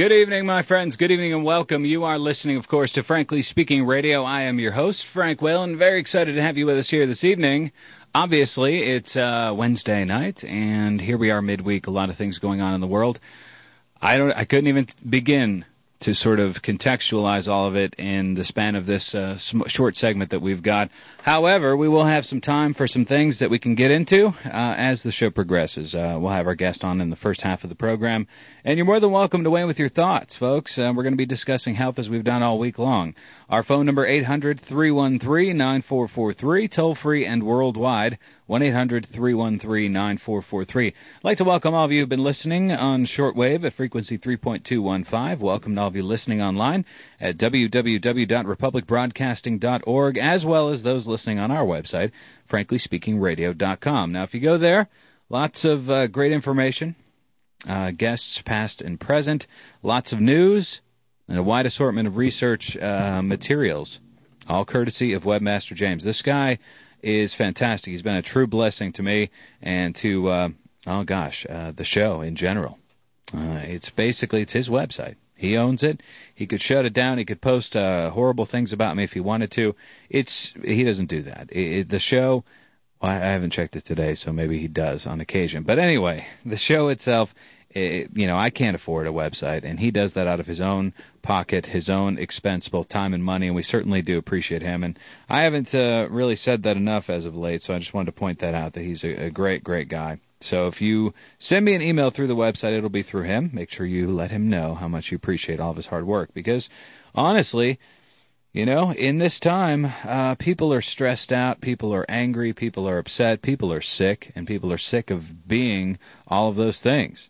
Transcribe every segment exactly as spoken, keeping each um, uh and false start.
Good evening, my friends. Good evening and welcome. You are listening, of course, to Frankly Speaking Radio. I am your host, Frank Whalen. Very excited to have you with us here this evening. Obviously, it's uh, Wednesday night, and here we are midweek. A lot of things going on in the world. I don't. I couldn't even begin to sort of contextualize all of it in the span of this uh, sm- short segment that we've got. However, we will have some time for some things that we can get into uh, as the show progresses. Uh, we'll have our guest on in the first half of the program, and you're more than welcome to weigh in with your thoughts, folks. Uh, we're going to be discussing health as we've done all week long. Our phone number, eight hundred, three one three, nine four four three, toll-free and worldwide, one eight hundred, three one three, nine four four three. I'd like to welcome all of you who have been listening on shortwave at frequency three point two one five. Welcome to all of you listening online at w w w dot republic broadcasting dot org, as well as those listening on our website, frankly speaking radio dot com. Now, if you go there, lots of uh, great information, uh, guests past and present, lots of news, and a wide assortment of research uh, materials, all courtesy of Webmaster James. This guy is fantastic. He's been a true blessing to me and to, uh, oh gosh, uh, the show in general. Uh, it's basically, it's his website. He owns it. He could shut it down. He could post uh, horrible things about me if he wanted to. It's He doesn't do that. It, it, the show, well, I haven't checked it today, so maybe he does on occasion. But anyway, the show itself, it, you know, I can't afford a website, and he does that out of his own pocket, his own expense, both time and money, and we certainly do appreciate him. And I haven't uh, really said that enough as of late, so I just wanted to point that out, that he's a, a great, great guy. So if you send me an email through the website, it'll be through him. Make sure you let him know how much you appreciate all of his hard work. Because, honestly, you know, in this time, uh, people are stressed out, people are angry, people are upset, people are sick, and people are sick of being all of those things.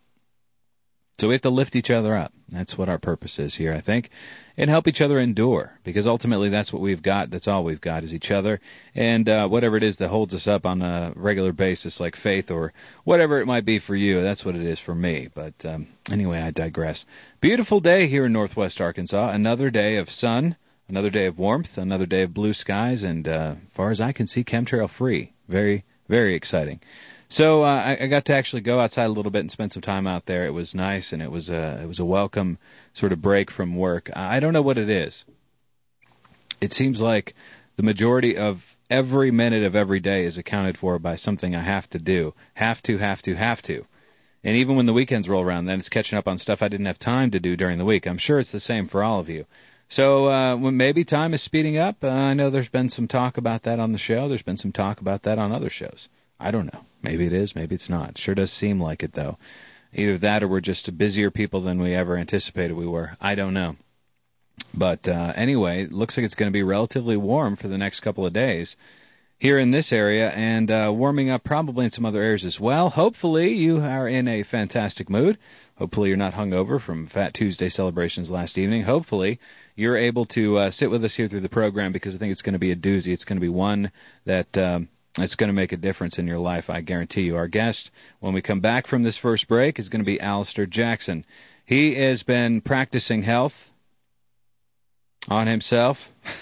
So we have to lift each other up. That's what our purpose is here, I think, and help each other endure, because ultimately that's what we've got. That's all we've got is each other, and uh, whatever it is that holds us up on a regular basis, like faith or whatever it might be for you, that's what it is for me. But um, anyway, I digress. Beautiful day here in northwest Arkansas. Another day of sun, another day of warmth, another day of blue skies, and uh, as far as I can see, chemtrail free. Very, very exciting. So uh, I, I got to actually go outside a little bit and spend some time out there. It was nice, and it was a it was a welcome sort of break from work. I don't know what it is. It seems like the majority of every minute of every day is accounted for by something I have to do, have to, have to, have to. And even when the weekends roll around, then it's catching up on stuff I didn't have time to do during the week. I'm sure it's the same for all of you. So uh, when maybe time is speeding up. Uh, I know there's been some talk about that on the show. There's been some talk about that on other shows. I don't know. Maybe it is, maybe it's not. Sure does seem like it, though. Either that or we're just busier people than we ever anticipated we were. I don't know. But uh, anyway, it looks like it's going to be relatively warm for the next couple of days here in this area, and uh, warming up probably in some other areas as well. Hopefully you are in a fantastic mood. Hopefully you're not hungover from Fat Tuesday celebrations last evening. Hopefully you're able to uh, sit with us here through the program, because I think it's going to be a doozy. It's going to be one that... Um, It's going to make a difference in your life, I guarantee you. Our guest, when we come back from this first break, is going to be Alistair Jackson. He has been practicing health on himself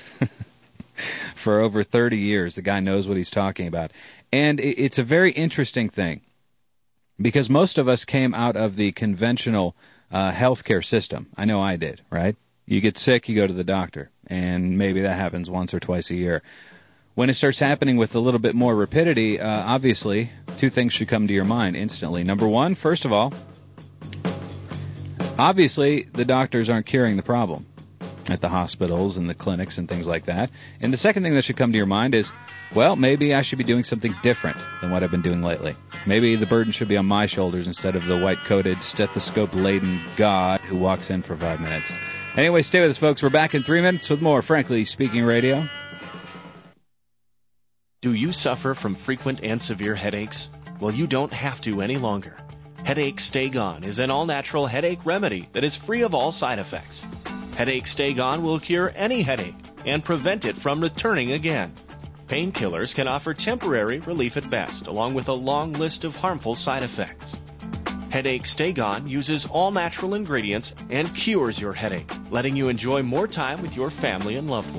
for over thirty years. The guy knows what he's talking about. And it's a very interesting thing, because most of us came out of the conventional uh, healthcare system. I know I did, right? You get sick, you go to the doctor, and maybe that happens once or twice a year. When it starts happening with a little bit more rapidity, uh, obviously, two things should come to your mind instantly. Number one, first of all, obviously, the doctors aren't curing the problem at the hospitals and the clinics and things like that. And the second thing that should come to your mind is, well, maybe I should be doing something different than what I've been doing lately. Maybe the burden should be on my shoulders instead of the white-coated, stethoscope-laden god who walks in for five minutes. Anyway, stay with us, folks. We're back in three minutes with more Frankly Speaking Radio. Do you suffer from frequent and severe headaches? Well, you don't have to any longer. Headache Stay Gone is an all-natural headache remedy that is free of all side effects. Headache Stay Gone will cure any headache and prevent it from returning again. Painkillers can offer temporary relief at best, along with a long list of harmful side effects. Headache Stay Gone uses all-natural ingredients and cures your headache, letting you enjoy more time with your family and loved ones.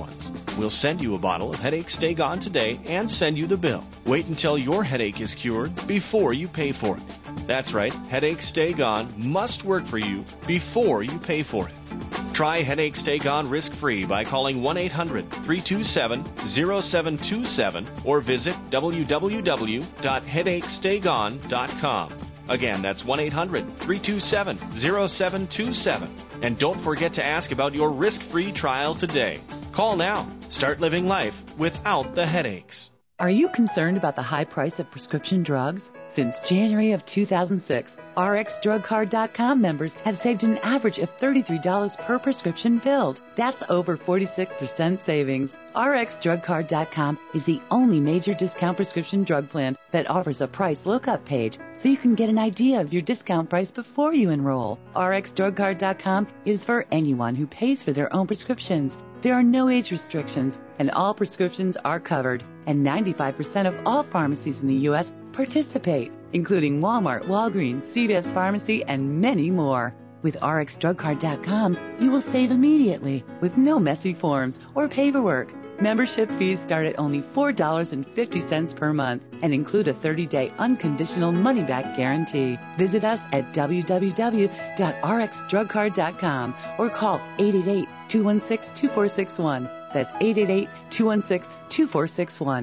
We'll send you a bottle of Headache Stay Gone today and send you the bill. Wait until your headache is cured before you pay for it. That's right, Headache Stay Gone must work for you before you pay for it. Try Headache Stay Gone risk-free by calling one eight hundred, three two seven, zero seven two seven or visit w w w dot headache stay gone dot com. Again, that's one eight hundred, three two seven, zero seven two seven. And don't forget to ask about your risk-free trial today. Call now. Start living life without the headaches. Are you concerned about the high price of prescription drugs? Since January of two thousand six, R X drug card dot com members have saved an average of thirty-three dollars per prescription filled. That's over forty-six percent savings. R X drug card dot com is the only major discount prescription drug plan that offers a price lookup page so you can get an idea of your discount price before you enroll. R X drug card dot com is for anyone who pays for their own prescriptions. There are no age restrictions, and all prescriptions are covered, and ninety-five percent of all pharmacies in the U S participate, including Walmart, Walgreens, C V S Pharmacy, and many more. With R X drug card dot com, you will save immediately with no messy forms or paperwork. Membership fees start at only four dollars and fifty cents per month and include a thirty-day unconditional money-back guarantee. Visit us at w w w dot r x drug card dot com or call eight eight eight, two one six, two four six one. That's eight eight eight, two one six, two four six one.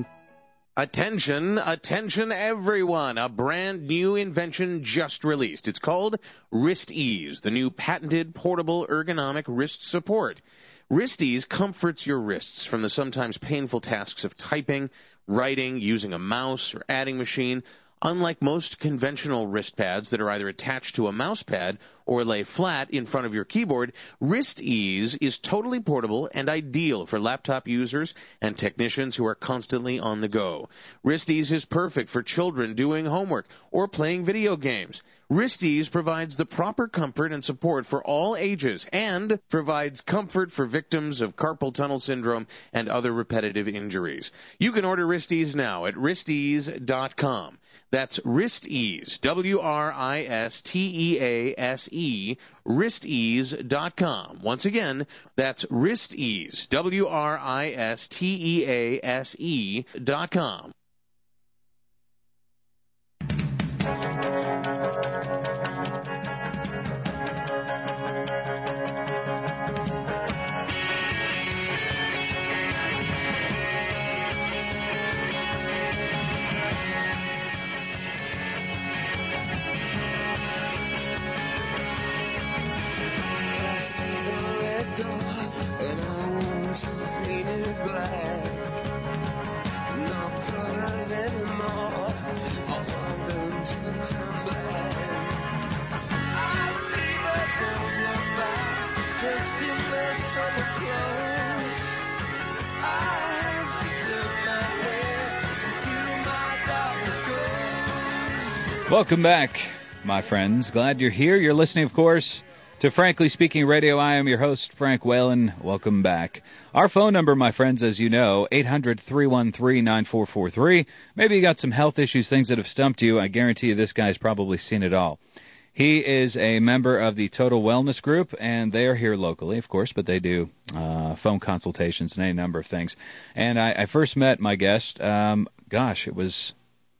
Attention, attention everyone. A brand new invention just released. It's called WristEase, the new patented portable ergonomic wrist support. WristEase comforts your wrists from the sometimes painful tasks of typing, writing, using a mouse, or adding machine. Unlike most conventional wrist pads that are either attached to a mouse pad or lay flat in front of your keyboard, WristEase is totally portable and ideal for laptop users and technicians who are constantly on the go. WristEase is perfect for children doing homework or playing video games. WristEase provides the proper comfort and support for all ages and provides comfort for victims of carpal tunnel syndrome and other repetitive injuries. You can order WristEase now at wrist ease dot com. That's WristEase, W R I S T E A S E, wrist ease dot com. Once again, that's WristEase, W R I S T E A S E dot com. Welcome back, my friends. Glad you're here. You're listening, of course, to Frankly Speaking Radio. I am your host, Frank Whalen. Welcome back. Our phone number, my friends, as you know, eight hundred, three one three, nine four four three. Maybe you got some health issues, things that have stumped you. I guarantee you this guy's probably seen it all. He is a member of the Total Wellness Group, and they are here locally, of course, but they do uh, phone consultations and any number of things. And I, I first met my guest, um, gosh, it was...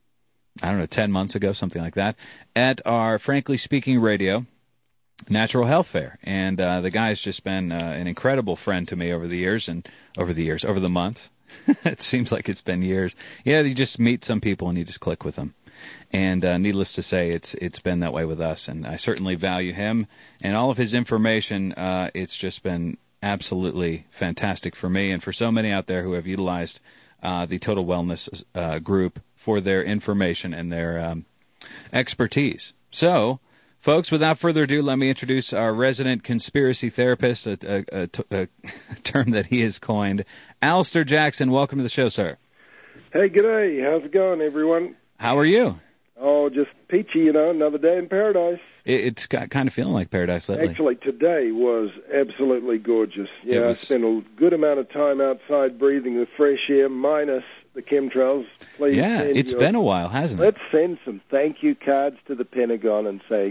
I don't know, ten months ago, something like that, at our Frankly Speaking Radio Natural Health Fair. And uh, the guy's just been uh, an incredible friend to me over the years, and over the years, over the month. It seems like it's been years. Yeah, you just meet some people and you just click with them. And uh, needless to say, it's it's been that way with us. And I certainly value him and all of his information. Uh, it's just been absolutely fantastic for me and for so many out there who have utilized uh, the Total Wellness uh, Group for their information and their um, expertise. So, folks, without further ado, let me introduce our resident conspiracy therapist, a, a, a, a term that he has coined, Alistair Jackson. Welcome to the show, sir. Hey, g'day. How's it going, everyone? How are you? Oh, just peachy, you know, another day in paradise. It, it's got, kind of feeling like paradise lately. Actually, today was absolutely gorgeous. Yeah, was... I spent a good amount of time outside breathing the fresh air, minus the chemtrails. Please yeah, it's your... been a while, hasn't it? Let's send some thank you cards to the Pentagon and say,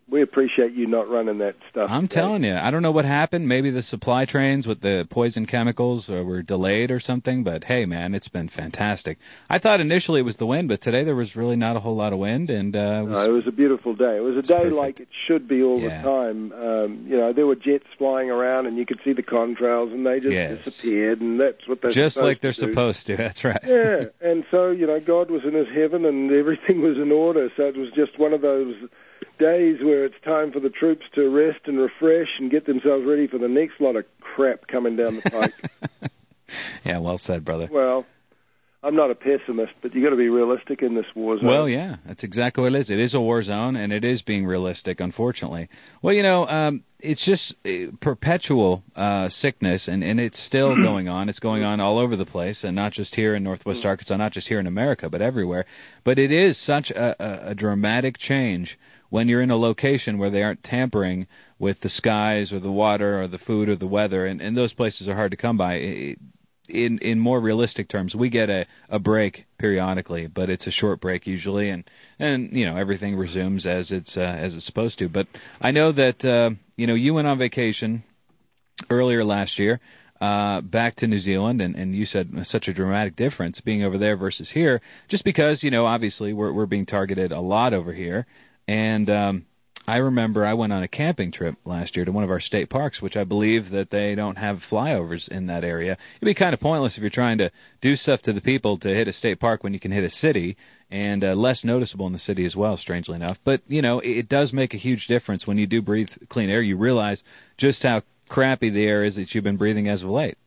we appreciate you not running that stuff. I'm today. telling you, I don't know what happened. Maybe the supply trains with the poison chemicals uh, were delayed or something, but hey, man, it's been fantastic. I thought initially it was the wind, but today there was really not a whole lot of wind. and uh, it, was, no, it was a beautiful day. It was a day perfect. like it should be all yeah. the time. Um, you know, there were jets flying around, and you could see the contrails, and they just yes. disappeared, and that's what they're Just supposed like they're to do. supposed to, that's right. Yeah, and so, you know, God was in his heaven, and everything was in order, so it was just one of those days where it's time for the troops to rest and refresh and get themselves ready for the next lot of crap coming down the pike. Yeah, well said, brother. Well, I'm not a pessimist, but you got to be realistic in this war zone. Well, yeah, that's exactly what it is. It is a war zone, and it is being realistic, unfortunately. Well, you know, um, it's just uh, perpetual uh, sickness, and, and it's still going on. It's going on all over the place, and not just here in Northwest Arkansas, not just here in America, but everywhere. But it is such a, a, a dramatic change when you're in a location where they aren't tampering with the skies or the water or the food or the weather, and, and those places are hard to come by. It, In in more realistic terms, we get a, a break periodically, but it's a short break usually, and, and you know everything resumes as it's uh, as it's supposed to. But I know that uh, you know you went on vacation earlier last year uh, back to New Zealand, and, and you said such a dramatic difference being over there versus here, just because you know obviously we're we're being targeted a lot over here, and um, I remember I went on a camping trip last year to one of our state parks, which I believe that they don't have flyovers in that area. It'd be kind of pointless if you're trying to do stuff to the people to hit a state park when you can hit a city, and uh, less noticeable in the city as well, strangely enough. But, you know, it, it does make a huge difference when you do breathe clean air. You realize just how crappy the air is that you've been breathing as of late.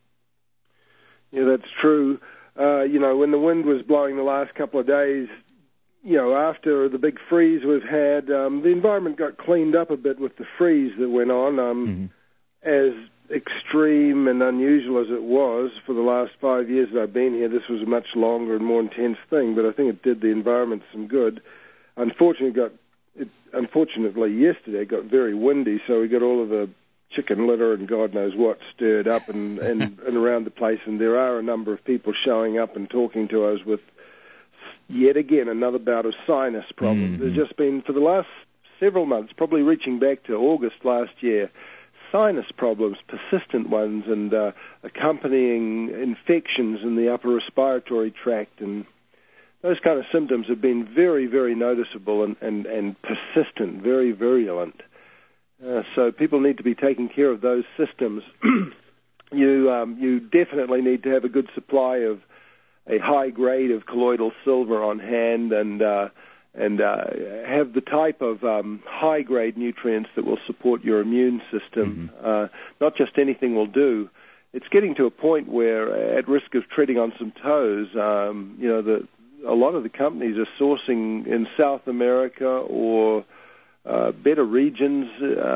Yeah, that's true. Uh, you know, when the wind was blowing the last couple of days, you know, after the big freeze we've had, um, the environment got cleaned up a bit with the freeze that went on. Um, mm-hmm. As extreme and unusual as it was for the last five years that I've been here, this was a much longer and more intense thing, but I think it did the environment some good. Unfortunately, it got, it, unfortunately yesterday it got very windy, so we got all of the chicken litter and God knows what stirred up and, and, and around the place, and there are a number of people showing up and talking to us with yet again another bout of sinus problems. Mm-hmm. There's just been, for the last several months, probably reaching back to August last year, sinus problems, persistent ones, and uh, accompanying infections in the upper respiratory tract, and those kind of symptoms have been very, very noticeable and, and, and persistent, very virulent. Uh, so people need to be taking care of those systems. you um, you definitely need to have a good supply of a high grade of colloidal silver on hand, and uh, and uh, have the type of um, high grade nutrients that will support your immune system. Mm-hmm. Uh, not just anything will do. It's getting to a point where, at risk of treading on some toes, um, you know, the, a lot of the companies are sourcing in South America or uh, better regions,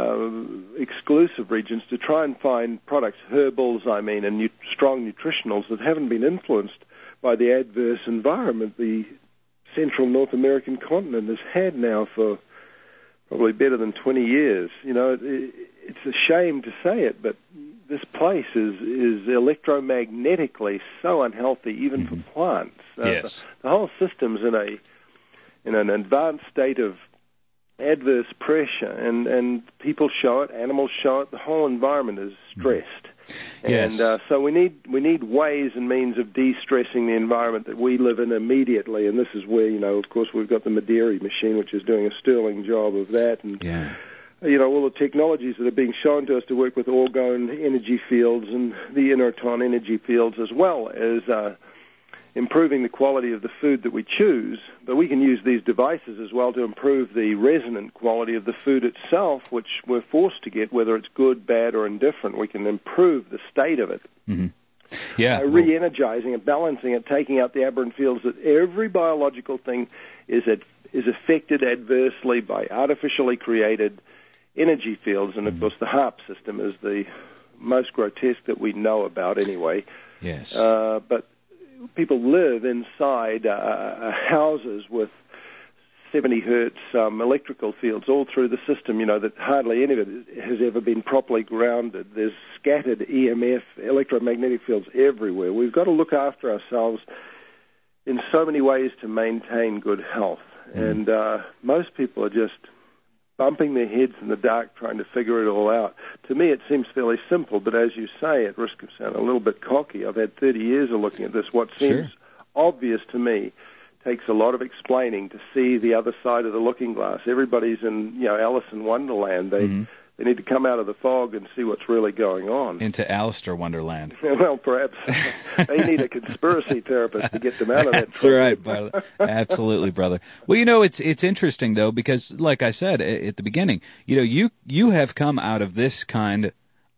uh, exclusive regions, to try and find products, herbals, I mean, and nu- strong nutritionals that haven't been influenced by the adverse environment the central North American continent has had now for probably better than twenty years. You know, it, it's a shame to say it, but this place is, is electromagnetically so unhealthy, even mm-hmm. for plants. Uh, yes. the, the whole system's in a in an advanced state of adverse pressure, and, and people show it, animals show it, the whole environment is stressed. Yes. And uh, so we need we need ways and means of de-stressing the environment that we live in immediately, and this is where, you know, of course, we've got the Mederi machine, which is doing a sterling job of that, and yeah. you know, all the technologies that are being shown to us to work with orgone energy fields and the inerton energy fields, as well as uh, improving the quality of the food that we choose. But we can use these devices as well to improve the resonant quality of the food itself, which we're forced to get, whether it's good, bad, or indifferent. We can improve the state of it. Mm-hmm. Yeah, by re-energizing it, balancing it, taking out the aberrant fields. That every biological thing is ad- is affected adversely by artificially created energy fields, and of course the HAARP system is the most grotesque that we know about anyway. Yes. Uh, but people live inside uh, houses with seventy hertz um, electrical fields all through the system, you know, that hardly any of it has ever been properly grounded. There's scattered E M F, electromagnetic fields everywhere. We've got to look after ourselves in so many ways to maintain good health. Mm. And uh, most people are just bumping their heads in the dark trying to figure it all out. To me, it seems fairly simple, but as you say, at risk of sounding a little bit cocky, I've had thirty years of looking at this. What seems Sure. obvious to me takes a lot of explaining to see the other side of the looking glass. Everybody's in, you know, Alice in Wonderland. They Mm-hmm. they need to come out of the fog and see what's really going on. Into Alistair Wonderland. Well, perhaps they need a conspiracy therapist to get them out of that. That's right, brother. Absolutely, brother. Well, you know, it's it's interesting though, because like I said at the beginning, you know, you you have come out of this kind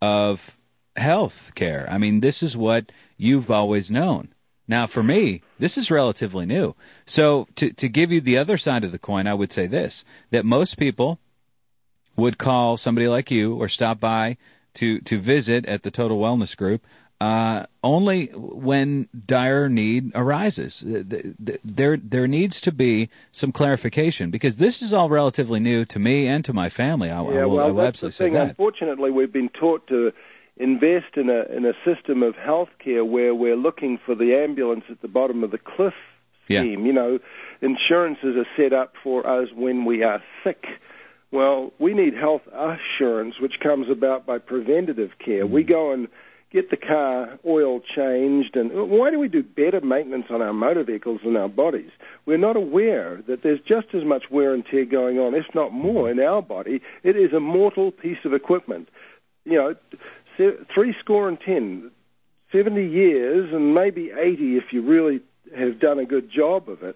of health care. I mean, this is what you've always known. Now, for me, this is relatively new. So to to give you the other side of the coin, I would say this, that most people would call somebody like you or stop by to, to visit at the Total Wellness Group uh, only when dire need arises. There there needs to be some clarification, because this is all relatively new to me and to my family. I, yeah, I will, well, I will that's the absolutely thing. say that. Unfortunately, we've been taught to invest in a in a system of health care where we're looking for the ambulance at the bottom of the cliff scheme. Yeah. You know, insurances are set up for us when we are sick. Well, we need health assurance, which comes about by preventative care. We go and get the car oil changed, and why do we do better maintenance on our motor vehicles than our bodies? We're not aware that there's just as much wear and tear going on, if not more, in our body. It is a mortal piece of equipment. You know, three score and ten, seventy years, and maybe eighty if you really have done a good job of it.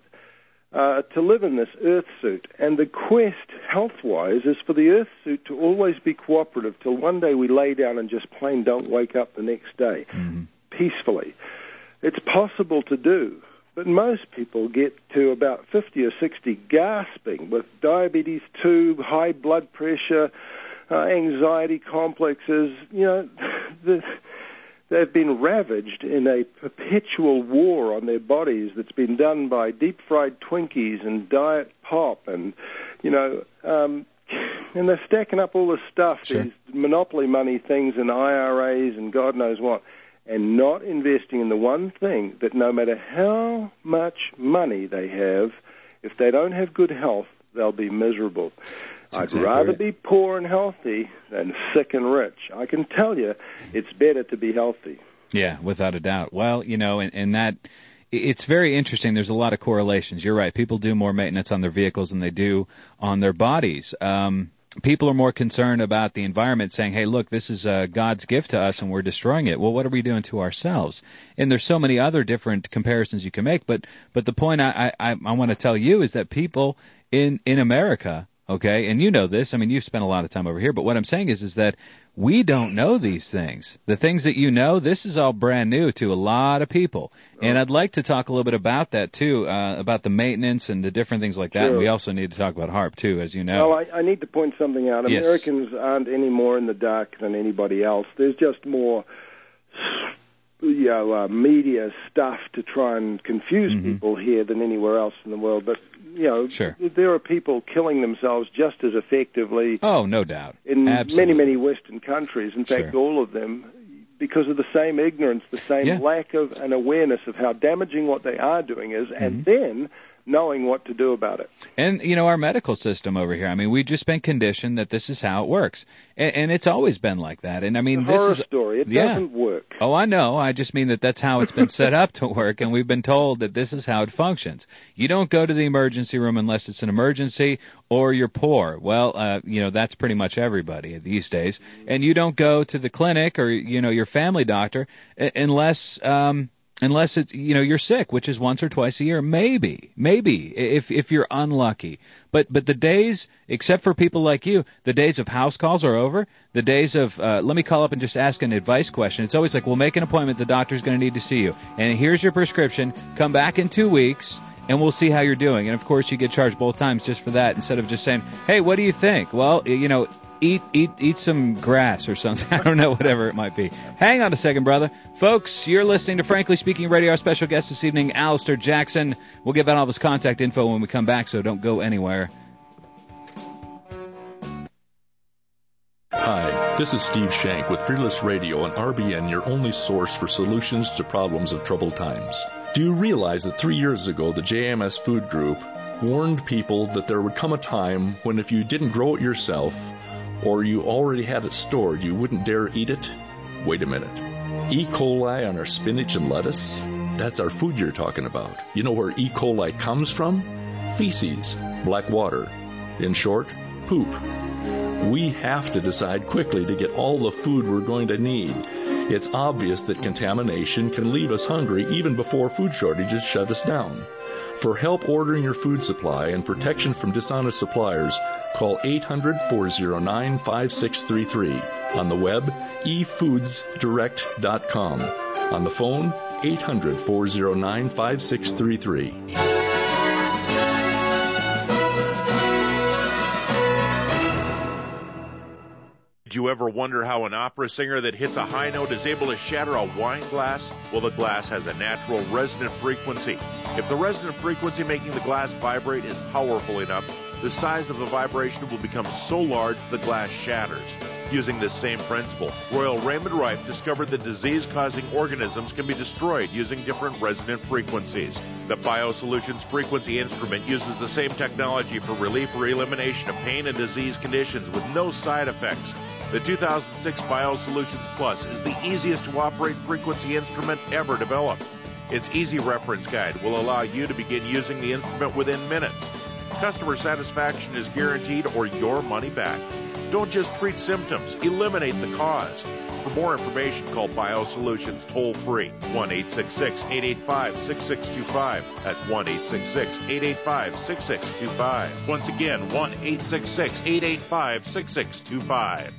Uh, to live in this earth suit. And the quest, health-wise, is for the earth suit to always be cooperative till one day we lay down and just plain don't wake up the next day Mm-hmm. peacefully. It's possible to do, but most people get to about fifty or sixty gasping with diabetes two, high blood pressure, uh, anxiety complexes. You know, the... They've been ravaged in a perpetual war on their bodies that's been done by deep-fried Twinkies and diet pop, and, you know, um, and they're stacking up all this stuff, Sure. these monopoly money things and I R As and God knows what, and not investing in the one thing that no matter how much money they have, if they don't have good health, they'll be miserable. I'd exactly rather right. be poor and healthy than sick and rich. I can tell you, it's better to be healthy. Yeah, without a doubt. Well, you know, and, and that, it's very interesting. There's a lot of correlations. You're right. People do more maintenance on their vehicles than they do on their bodies. Um, people are more concerned about the environment, saying, hey, look, this is uh, God's gift to us and we're destroying it. Well, what are we doing to ourselves? And there's so many other different comparisons you can make. But but the point I, I, I want to tell you is that people in, in America, okay, and you know this, I mean, you've spent a lot of time over here, but what I'm saying is is that we don't know these things. The things that you know, this is all brand new to a lot of people. And I'd like to talk a little bit about that, too, uh, about the maintenance and the different things like that. Sure. And we also need to talk about HAARP, too, as you know. Well, I, I need to point something out. Yes. Americans aren't any more in the dark than anybody else. There's just more, you know, uh, media stuff to try and confuse Mm-hmm. people here than anywhere else in the world. But, you know, Sure. there are people killing themselves just as effectively Oh, no doubt. in Absolutely. many, many Western countries. In fact, Sure. all of them, because of the same ignorance, the same Yeah. lack of an awareness of how damaging what they are doing is, and Mm-hmm. then knowing what to do about it. And, you know, our medical system over here, I mean, we've just been conditioned that this is how it works. And, and it's always been like that. And, I mean, It's a this horror is... story. It yeah. doesn't work. Oh, I know. I just mean that that's how it's been set up to work, and we've been told that this is how it functions. You don't go to the emergency room unless it's an emergency or you're poor. Well, uh, you know, that's pretty much everybody these days. And you don't go to the clinic or, you know, your family doctor unless... um Unless it's, you know, you're sick, which is once or twice a year, maybe, maybe, if if you're unlucky. But but the days, except for people like you, the days of house calls are over. The days of, uh, let me call up and just ask an advice question. It's always like, well, make an appointment. The doctor's going to need to see you. And here's your prescription. Come back in two weeks, and we'll see how you're doing. And, of course, you get charged both times just for that instead of just saying, hey, what do you think? Well, you know, Eat, eat, eat some grass or something. I don't know, whatever it might be. Hang on a second, brother. Folks, you're listening to Frankly Speaking Radio. Our special guest this evening, Alistair Jackson. We'll give out all of his contact info when we come back, so don't go anywhere. Hi, this is Steve Shank with Fearless Radio and R B N, your only source for solutions to problems of troubled times. Do you realize that three years ago, the J M S Food Group warned people that there would come a time when if you didn't grow it yourself, or you already had it stored, you wouldn't dare eat it? Wait a minute. E. coli on our spinach and lettuce? That's our food you're talking about. You know where E. coli comes from? Feces, black water. In short, poop. We have to decide quickly to get all the food we're going to need. It's obvious that contamination can leave us hungry even before food shortages shut us down. For help ordering your food supply and protection from dishonest suppliers, call eight hundred, four oh nine, five six three three. On the web, e foods direct dot com. On the phone, eight hundred, four oh nine, five six three three. Did you ever wonder how an opera singer that hits a high note is able to shatter a wine glass? Well, the glass has a natural resonant frequency. If the resonant frequency making the glass vibrate is powerful enough, the size of the vibration will become so large the glass shatters. Using this same principle, Royal Raymond Rife discovered that disease-causing organisms can be destroyed using different resonant frequencies. The BioSolutions frequency instrument uses the same technology for relief or elimination of pain and disease conditions with no side effects. The two thousand six BioSolutions Plus is the easiest to operate frequency instrument ever developed. Its easy reference guide will allow you to begin using the instrument within minutes. Customer satisfaction is guaranteed or your money back. Don't just treat symptoms, eliminate the cause. For more information, call BioSolutions toll-free, one eight six six, eight eight five, six six two five. That's one eight six six, eight eight five, six six two five. Once again, one eight six six, eight eight five, six six two five.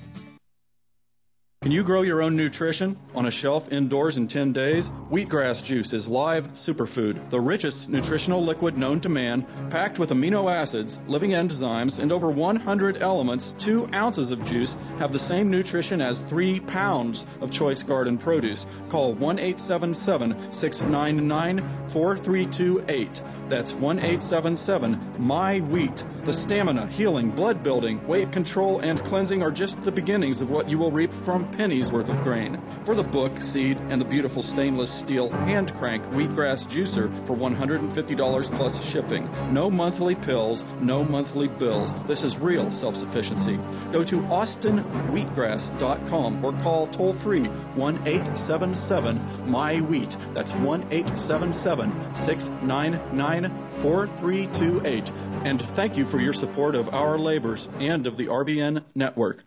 Can you grow your own nutrition on a shelf indoors in ten days? Wheatgrass juice is live superfood, the richest nutritional liquid known to man, packed with amino acids, living enzymes, and over one hundred elements. Two ounces of juice have the same nutrition as three pounds of choice garden produce. Call one eight seven seven, six nine nine, four three two eight. That's one eight seven seven, M Y wheat. The stamina, healing, blood building, weight control, and cleansing are just the beginnings of what you will reap from pennies worth of grain. For the book, seed, and the beautiful stainless steel hand crank wheatgrass juicer for one hundred fifty dollars plus shipping. No monthly pills, no monthly bills. This is real self-sufficiency. Go to austin wheatgrass dot com or call toll-free one eight seven seven, M Y wheat. That's one eight seven seven, six nine nine, four three two eight. And thank you for your support of our labors and of the R B N network.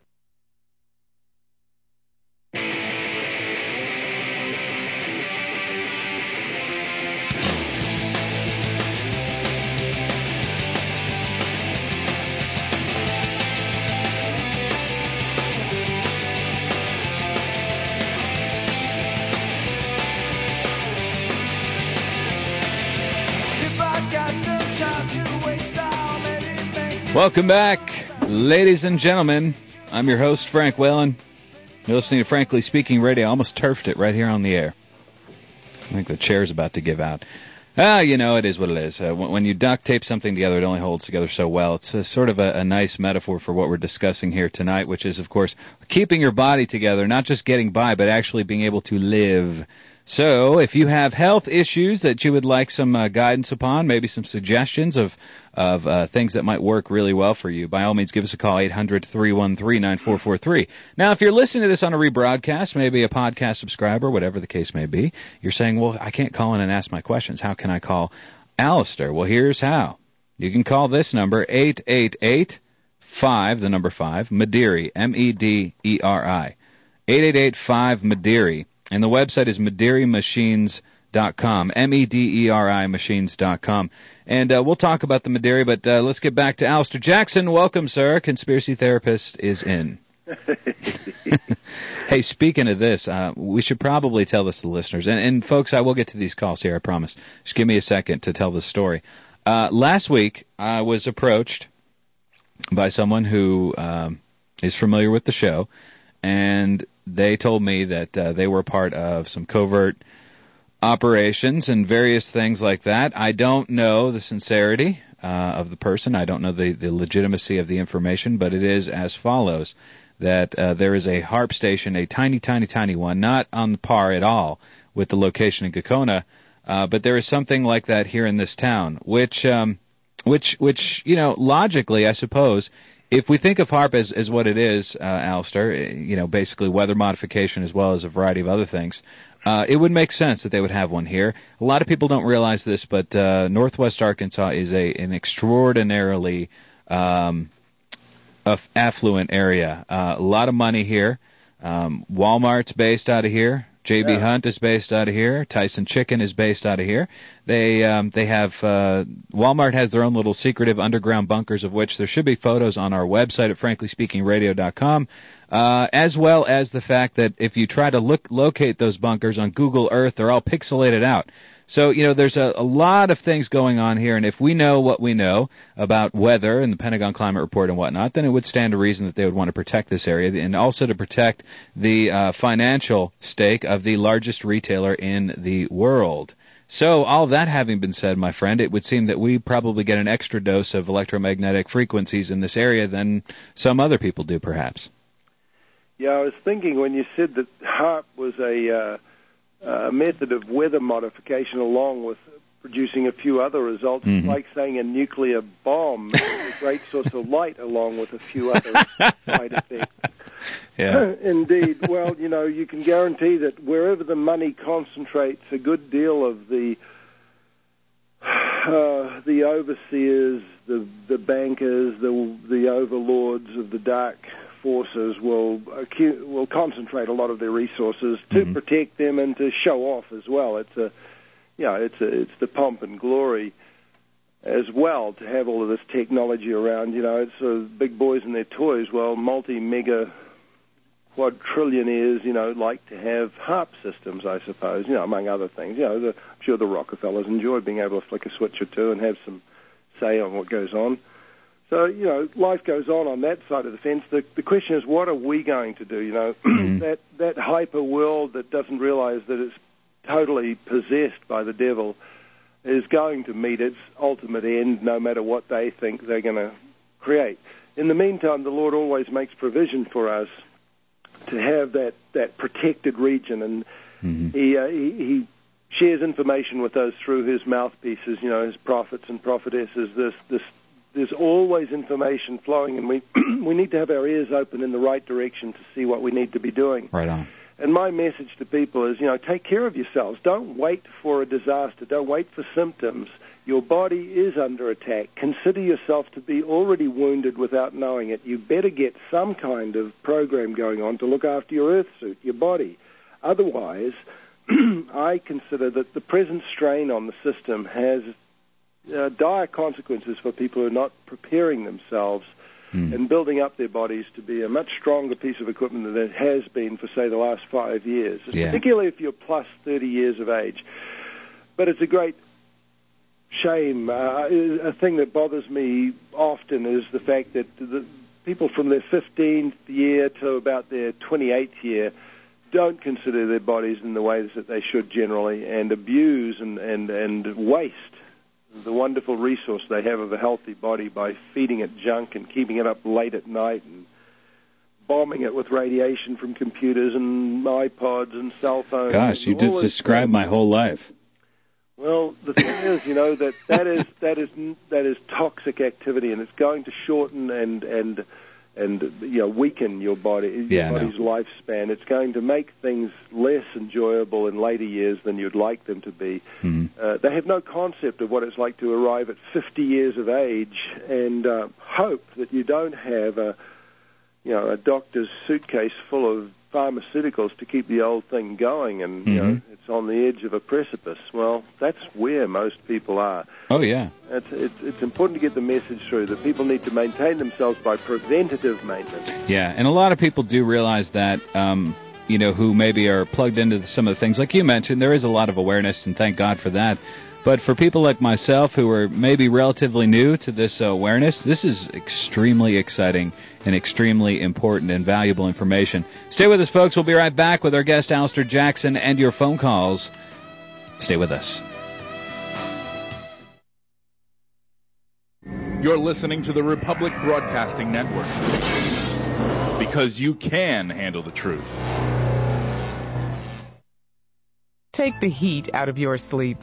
Welcome back, ladies and gentlemen. I'm your host, Frank Whalen. You're listening to Frankly Speaking Radio. I almost turfed it right here on the air. I think the chair's about to give out. Ah, you know, it is what it is. Uh, when you duct tape something together, it only holds together so well. It's a, sort of a, a nice metaphor for what we're discussing here tonight, which is, of course, keeping your body together, not just getting by, but actually being able to live. So if you have health issues that you would like some uh, guidance upon, maybe some suggestions of of uh, things that might work really well for you, by all means give us a call, eight hundred, three one three, nine four four three. Now, if you're listening to this on a rebroadcast, maybe a podcast subscriber, whatever the case may be, you're saying, well, I can't call in and ask my questions. How can I call Alistair? Well, here's how. You can call this number, eight eight eight, five, the number five, Mederi, M E D E R I, eight eight eight, five, Mederi. And the website is mederi machines dot com, M E D E R I machines dot com. And uh, we'll talk about the Mederi, but uh, let's get back to Alistair Jackson. Welcome, sir. Conspiracy Therapist is in. Hey, speaking of this, uh, we should probably tell this to the listeners. And, and, folks, I will get to these calls here, I promise. Just give me a second to tell the story. Uh, last week, I was approached by someone who um, is familiar with the show, and they told me that uh, they were part of some covert operations and various things like that. I don't know the sincerity uh, of the person. I don't know the, the legitimacy of the information, but it is as follows, that uh, there is a HAARP station, a tiny, tiny, tiny one, not on par at all with the location in Gakona, uh, but there is something like that here in this town, which um, which, which you know, logically, I suppose, if we think of HAARP as, as what it is, uh, Alistair, you know, basically weather modification as well as a variety of other things, uh, it would make sense that they would have one here. A lot of people don't realize this, but uh, Northwest Arkansas is a an extraordinarily um, affluent area. Uh, a lot of money here. Um, Walmart's based out of here. J B. Yeah. Hunt is based out of here. Tyson Chicken is based out of here. They um, they have uh, Walmart has their own little secretive underground bunkers, of which there should be photos on our website at frankly speaking radio dot com, uh, as well as the fact that if you try to look locate those bunkers on Google Earth, they're all pixelated out. So, you know, there's a, a lot of things going on here, and if we know what we know about weather and the Pentagon Climate Report and whatnot, then it would stand to reason that they would want to protect this area, and also to protect the uh, financial stake of the largest retailer in the world. So, all of that having been said, my friend, it would seem that we probably get an extra dose of electromagnetic frequencies in this area than some other people do, perhaps. Yeah, I was thinking when you said that HAARP was a... Uh a method of weather modification along with producing a few other results. Mm-hmm. It's like saying a nuclear bomb is a great source of light along with a few other side effects. Yeah. Indeed. Well, you know, you can guarantee that wherever the money concentrates, a good deal of the uh, the overseers, the the bankers, the the overlords of the dark forces will acu- will concentrate a lot of their resources to mm-hmm. protect them and to show off as well. It's a, you know, it's a, it's the pomp and glory as well to have all of this technology around. You know, it's uh, big boys and their toys. Well, multi-mega quadrillionaires, you know, like to have HAARP systems, I suppose. You know, among other things. You know, the, I'm sure the Rockefellers enjoy being able to flick a switch or two and have some say on what goes on. So, you know, life goes on on that side of the fence. The, the question is, what are we going to do? You know, mm-hmm. that, that hyper world that doesn't realize that it's totally possessed by the devil is going to meet its ultimate end no matter what they think they're going to create. In the meantime, the Lord always makes provision for us to have that, that protected region, and mm-hmm. he, uh, he, he shares information with us through his mouthpieces, you know, his prophets and prophetesses, this this There's always information flowing, and we we need to have our ears open in the right direction to see what we need to be doing. Right on. And my message to people is, you know, take care of yourselves. Don't wait for a disaster. Don't wait for symptoms. Your body is under attack. Consider yourself to be already wounded without knowing it. You better get some kind of program going on to look after your earth suit, your body. Otherwise, I consider that the present strain on the system has Uh, dire consequences for people who are not preparing themselves mm. and building up their bodies to be a much stronger piece of equipment than it has been for, say, the last five years, yeah. particularly if you're plus thirty years of age. But it's a great shame. Uh, a thing that bothers me often is the fact that the people from their fifteenth year to about their twenty-eighth year don't consider their bodies in the ways that they should generally, and abuse and, and, and waste the wonderful resource they have of a healthy body by feeding it junk and keeping it up late at night and bombing it with radiation from computers and iPods and cell phones. Gosh, you just described my whole life. Well, the thing is, you know, that that is that is that is toxic activity, and it's going to shorten and and and you know weaken your body, your yeah, body's no. lifespan. It's going to make things less enjoyable in later years than you'd like them to be. Mm-hmm. Uh, they have no concept of what it's like to arrive at fifty years of age and uh, hope that you don't have a you know a doctor's suitcase full of pharmaceuticals to keep the old thing going, and mm-hmm. you know it's on the edge of a precipice. Well, that's where most people are. Oh yeah, it's, it's it's important to get the message through that people need to maintain themselves by preventative maintenance. Yeah, and a lot of people do realize that. Um, you know, who maybe are plugged into some of the things like you mentioned. There is a lot of awareness, and thank God for that. But for people like myself who are maybe relatively new to this uh, awareness, this is extremely exciting and extremely important and valuable information. Stay with us, folks. We'll be right back with our guest, Alistair Jackson, and your phone calls. Stay with us. You're listening to the Republic Broadcasting Network, because you can handle the truth. Take the heat out of your sleep.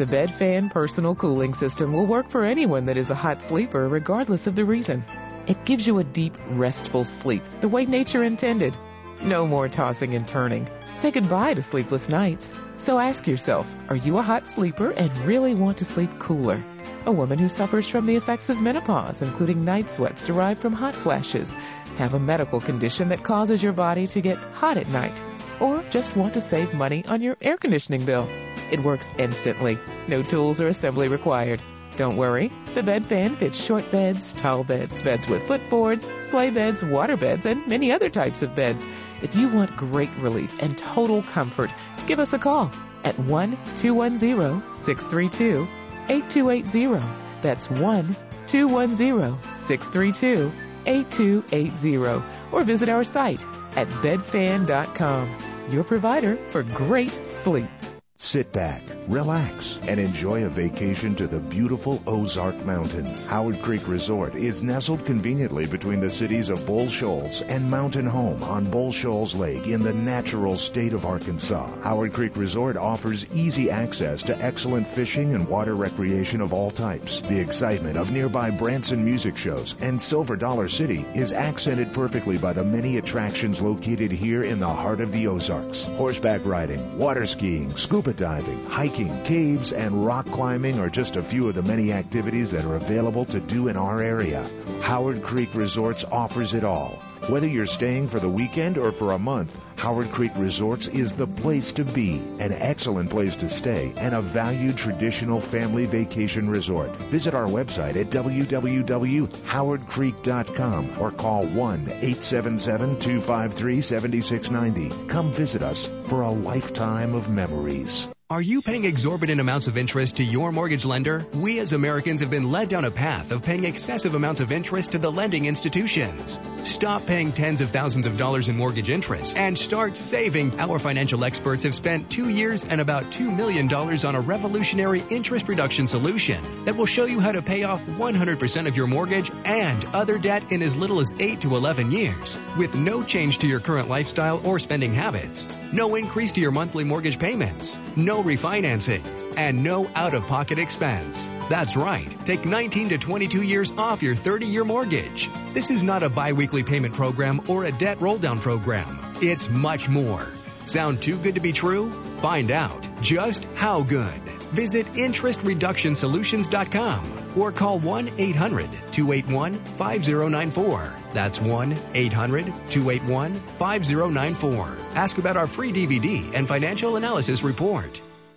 The Bed Fan Personal Cooling System will work for anyone that is a hot sleeper, regardless of the reason. It gives you a deep, restful sleep, the way nature intended. No more tossing and turning. Say goodbye to sleepless nights. So ask yourself, are you a hot sleeper and really want to sleep cooler? A woman who suffers from the effects of menopause, including night sweats derived from hot flashes, have a medical condition that causes your body to get hot at night, or just want to save money on your air conditioning bill. It works instantly. No tools or assembly required. Don't worry. The Bed Fan fits short beds, tall beds, beds with footboards, sleigh beds, water beds, and many other types of beds. If you want great relief and total comfort, give us a call at one two one zero, six three two, eight two eight zero. That's one two one zero, six three two, eight two eight zero. Or visit our site at bed fan dot com, your provider for great sleep. Sit back, relax, and enjoy a vacation to the beautiful Ozark Mountains. Howard Creek Resort is nestled conveniently between the cities of Bull Shoals and Mountain Home on Bull Shoals Lake in the natural state of Arkansas. Howard Creek Resort offers easy access to excellent fishing and water recreation of all types. The excitement of nearby Branson music shows and Silver Dollar City is accented perfectly by the many attractions located here in the heart of the Ozarks. Horseback riding, water skiing, scuba diving, hiking, caves, and rock climbing are just a few of the many activities that are available to do in our area. Howard Creek Resorts offers it all. Whether you're staying for the weekend or for a month, Howard Creek Resorts is the place to be, an excellent place to stay, and a valued traditional family vacation resort. Visit our website at w w w dot howard creek dot com or call one eight seven seven, two five three, seven six nine zero. Come visit us for a lifetime of memories. Are you paying exorbitant amounts of interest to your mortgage lender? We as Americans have been led down a path of paying excessive amounts of interest to the lending institutions. Stop paying tens of thousands of dollars in mortgage interest and start saving. Our financial experts have spent two years and about two million dollars on a revolutionary interest reduction solution that will show you how to pay off one hundred percent of your mortgage and other debt in as little as eight to eleven years with no change to your current lifestyle or spending habits. No increase to your monthly mortgage payments. No refinancing. And no out-of-pocket expense. That's right. Take nineteen to twenty-two years off your thirty-year mortgage. This is not a bi-weekly payment program or a debt roll-down program. It's much more. Sound too good to be true? Find out just how good. Visit interest reduction solutions dot com or call one eight hundred, two eight one, five zero nine four. That's one eight hundred, two eight one, five zero nine four. Ask about our free D V D and financial analysis report.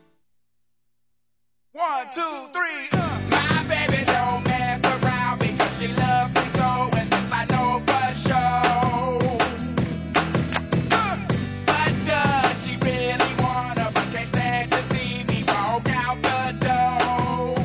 One, two, three. Uh. My baby don't mess around because she loves me so, and this I know for sure. Uh. But does she really wanna? But can't stand to see me walk out the door.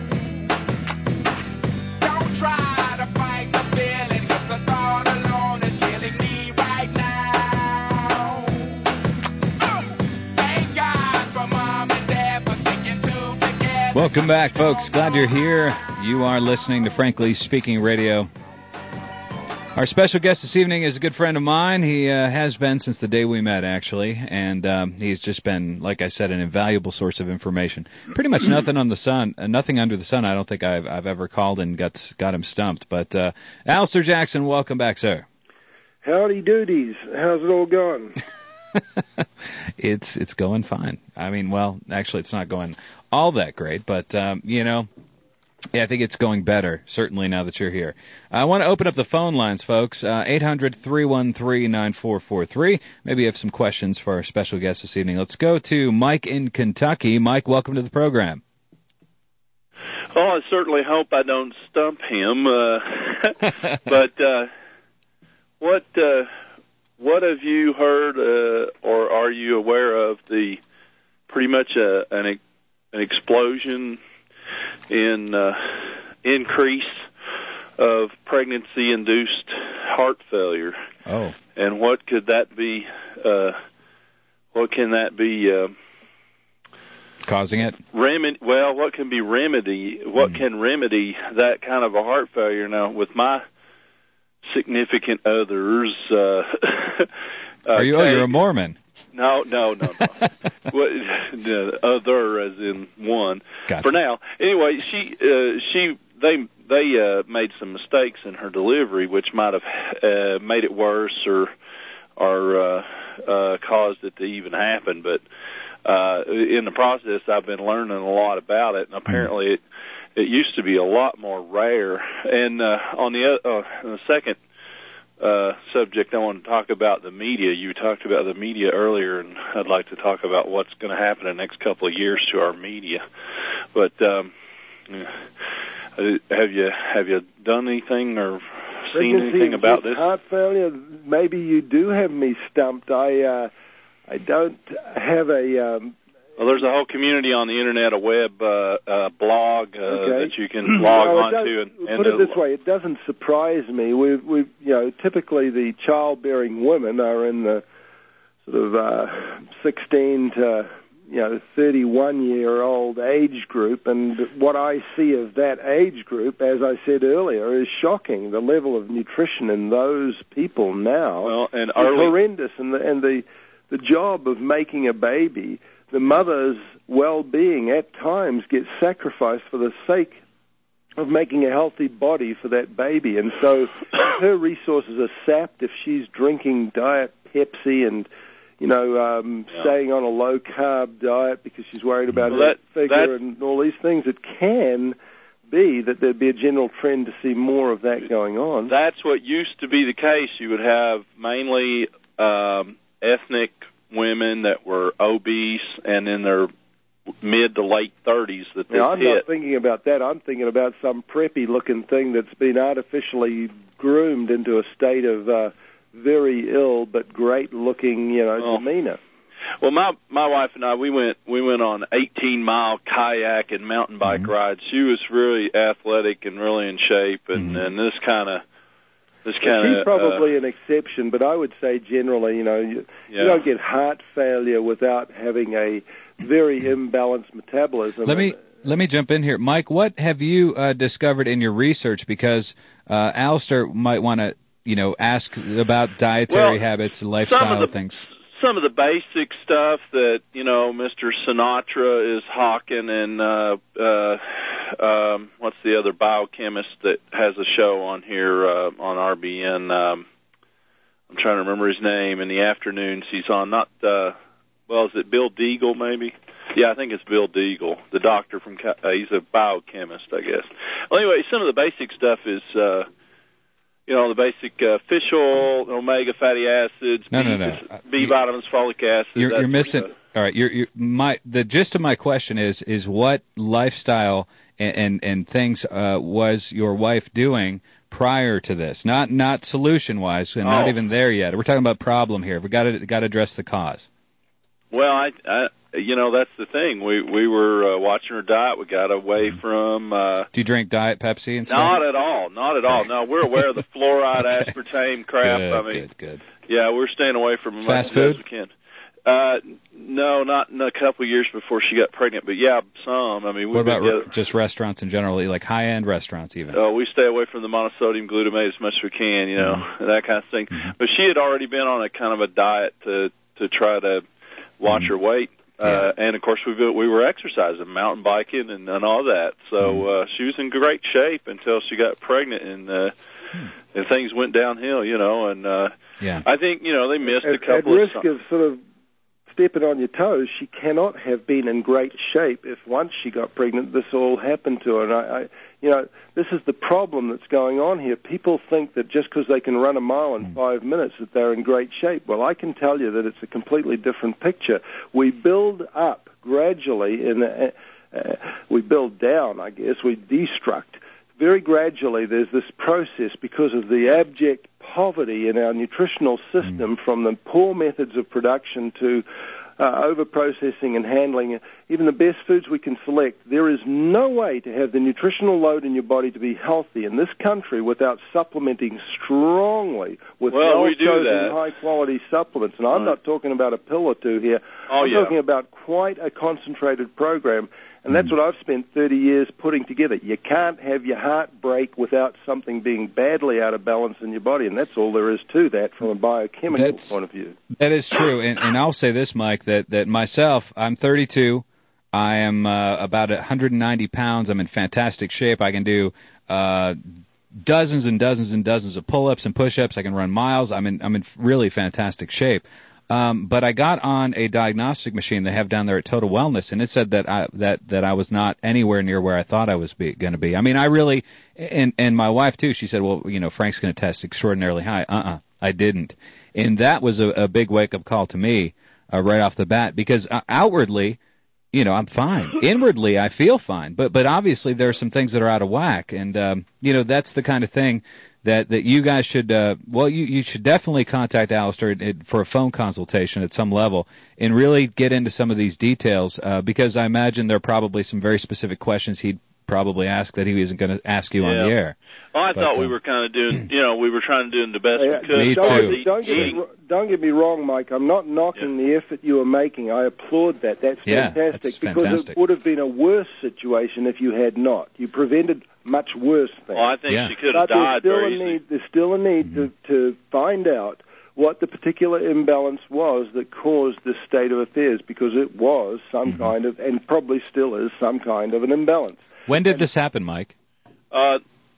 Don't try to fight the feeling, 'cause the thought alone is killing me right now. Uh. Thank God for mom and dad for sticking to together. Welcome back, folks. Glad you're here. You are listening to Frankly Speaking Radio. Our special guest this evening is a good friend of mine. He uh, has been since the day we met, actually, and um, he's just been, like I said, an invaluable source of information. Pretty much nothing on the sun, uh, nothing under the sun. I don't think I've, I've ever called and got got him stumped. But uh, Alistair Jackson, welcome back, sir. Howdy doodies. How's it all going? it's it's going fine. I mean, well, actually, it's not going all that great, but um, you know. Yeah, I think it's going better, certainly, now that you're here. I want to open up the phone lines, folks, uh, eight hundred, three one three, nine four four three. Maybe you have some questions for our special guest this evening. Let's go to Mike in Kentucky. Mike, welcome to the program. Well, I certainly hope I don't stump him. Uh, but uh, what uh, what have you heard uh, or are you aware of the pretty much a, an, an explosion in uh, increase of pregnancy-induced heart failure? Oh. And what could that be, uh, what can that be... Uh, causing it? Remedy, well, what can be remedy, what mm. can remedy that kind of a heart failure? Now, with my significant others... Uh, Are you, uh, oh, you're a Mormon. No, no, no, no. What, the other as in one. Gotcha. For now. Anyway, she, uh, she, they, they uh, made some mistakes in her delivery, which might have uh, made it worse or, or uh, uh, caused it to even happen. But uh, in the process, I've been learning a lot about it, and apparently it, it used to be a lot more rare. And uh, on the, uh, on the second uh, subject, I want to talk about the media. You talked about the media earlier, and I'd like to talk about what's going to happen in the next couple of years to our media. But um, have you have you done anything or seen Pregnancy anything about this? Heart failure. Maybe you do have me stumped. I uh, I don't have a. Um, Well, there's a whole community on the internet, a web uh, uh, blog uh, Okay. that you can log No, it onto. does- And, and put it it'll- this way: it doesn't surprise me. We, we, you know, typically the childbearing women are in the sort of uh, sixteen to you know thirty-one year old age group, and what I see of that age group, as I said earlier, is shocking. The level of nutrition in those people now Well, and is early- horrendous, and the and the the job of making a baby. The mother's well-being at times gets sacrificed for the sake of making a healthy body for that baby. And so her resources are sapped if she's drinking Diet Pepsi and, you know, um, Yeah. staying on a low-carb diet because she's worried about Well, her that- figure that- and all these things. It can be that there'd be a general trend to see more of that going on. That's what used to be the case. You would have mainly um, ethnic women that were obese and in their mid to late thirties that this Now, I'm hit. not thinking about that. I'm thinking about some preppy-looking thing that's been artificially groomed into a state of uh, very ill but great-looking, you know, Well, demeanor. Well, my my wife and I we went we went on eighteen mile kayak and mountain bike Mm-hmm. rides. She was really athletic and really in shape, and Mm-hmm. and this kind of this kind of She's probably an exception, but I would say generally, you know, you, Yeah. you don't get heart failure without having a very imbalanced metabolism. Let me let me jump in here, Mike. What have you uh, discovered in your research? Because uh, Alistair might want to, you know, ask about dietary Well, habits, and some lifestyle of the, things. Some of the basic stuff that you know Mister Sinatra is hawking, and uh, uh, um, what's the other biochemist that has a show on here uh, on R B N? Um, I'm trying to remember his name. In the afternoons, he's on. Not uh, well, is it Bill Deagle? Maybe. Yeah, I think it's Bill Deagle, the doctor from. Uh, he's a biochemist, I guess. Well, anyway, some of the basic stuff is. Uh, You know, the basic uh, fish oil, omega fatty acids, No, B, no, no. B vitamins, folic acid. You're, that you're sort of missing. stuff. All right, you're, you're my the gist of my question is is what lifestyle and and, and things uh, was your wife doing prior to this? Not not solution wise, and not Oh. even there yet. We're talking about problem here. We got to got to address the cause. Well, I, I, you know, that's the thing. We we were uh, watching her diet. We got away from. Uh, Do you drink Diet Pepsi and stuff? not at all, not at all. No, we're aware of the fluoride, Okay. aspartame crap. Good, I mean, good, good. yeah, we're staying away from as Fast much as food? we can. Uh, no, not in a couple of years before she got pregnant, but yeah, some. I mean, we've What about been re- together. just restaurants in general, like high end restaurants even? Uh, we stay away from the monosodium glutamate as much as we can, you know, Mm-hmm. that kind of thing. But she had already been on a kind of a diet to to try to watch Mm-hmm. her weight. Uh, and of course we we were exercising, mountain biking, and, and all that. So Mm-hmm. uh, she was in great shape until she got pregnant, and uh, Hmm. and things went downhill, you know. And uh, Yeah. I think you know they missed At, a couple at of risk of sort of stepping on your toes, she cannot have been in great shape if once she got pregnant, this all happened to her. And I, I you know, this is the problem that's going on here. People think that just because they can run a mile in five minutes that they're in great shape. Well, I can tell you that it's a completely different picture. We build up gradually, in uh, uh, we build down, I guess, we destruct. Very gradually, there's this process because of the abject poverty in our nutritional system, from the poor methods of production to uh, over-processing and handling even the best foods we can select. There is no way to have the nutritional load in your body to be healthy in this country without supplementing strongly with Well, we do well-chosen, that. high-quality supplements. And I'm Right. not talking about a pill or two here. Oh, I'm yeah. talking about quite a concentrated program. And that's what I've spent thirty years putting together. You can't have your heart break without something being badly out of balance in your body, and that's all there is to that from a biochemical That's, point of view. That is true, and, and I'll say this, Mike, that, that myself, I'm thirty-two, I am uh, about one hundred ninety pounds, I'm in fantastic shape, I can do uh, dozens and dozens and dozens of pull-ups and push-ups, I can run miles, I'm in, I'm in really fantastic shape. Um, but I got on a diagnostic machine they have down there at Total Wellness, and it said that I that that I was not anywhere near where I thought I was going to be. I mean, I really, and and my wife too. She said, "Well, you know, Frank's going to test extraordinarily high." Uh-uh, I didn't, and that was a, a big wake-up call to me uh, right off the bat, because uh, outwardly, you know, I'm fine. Inwardly, I feel fine, but but obviously there are some things that are out of whack, and um, you know, that's the kind of thing that that you guys should, uh, well, you, you should definitely contact Alistair for a phone consultation at some level and really get into some of these details, uh, because I imagine there are probably some very specific questions he'd probably ask that he isn't going to ask you yeah. on the air. Well, I but, thought uh, we were kind of doing, you know, we were trying to do the best Yeah, we could. Me as far too. as the Don't get, eating. me, don't get me wrong, Mike. I'm not knocking the effort you are making. I applaud that. That's Yeah, fantastic that's because fantastic. it would have been a worse situation if you had not. You prevented much worse things. Well, I think Yeah. she could have But there's died still very a easily. need. There's still a need Mm-hmm. to, to find out what the particular imbalance was that caused this state of affairs, because it was some Mm-hmm. kind of, and probably still is, some kind of an imbalance. When did this happen, Mike? Uh,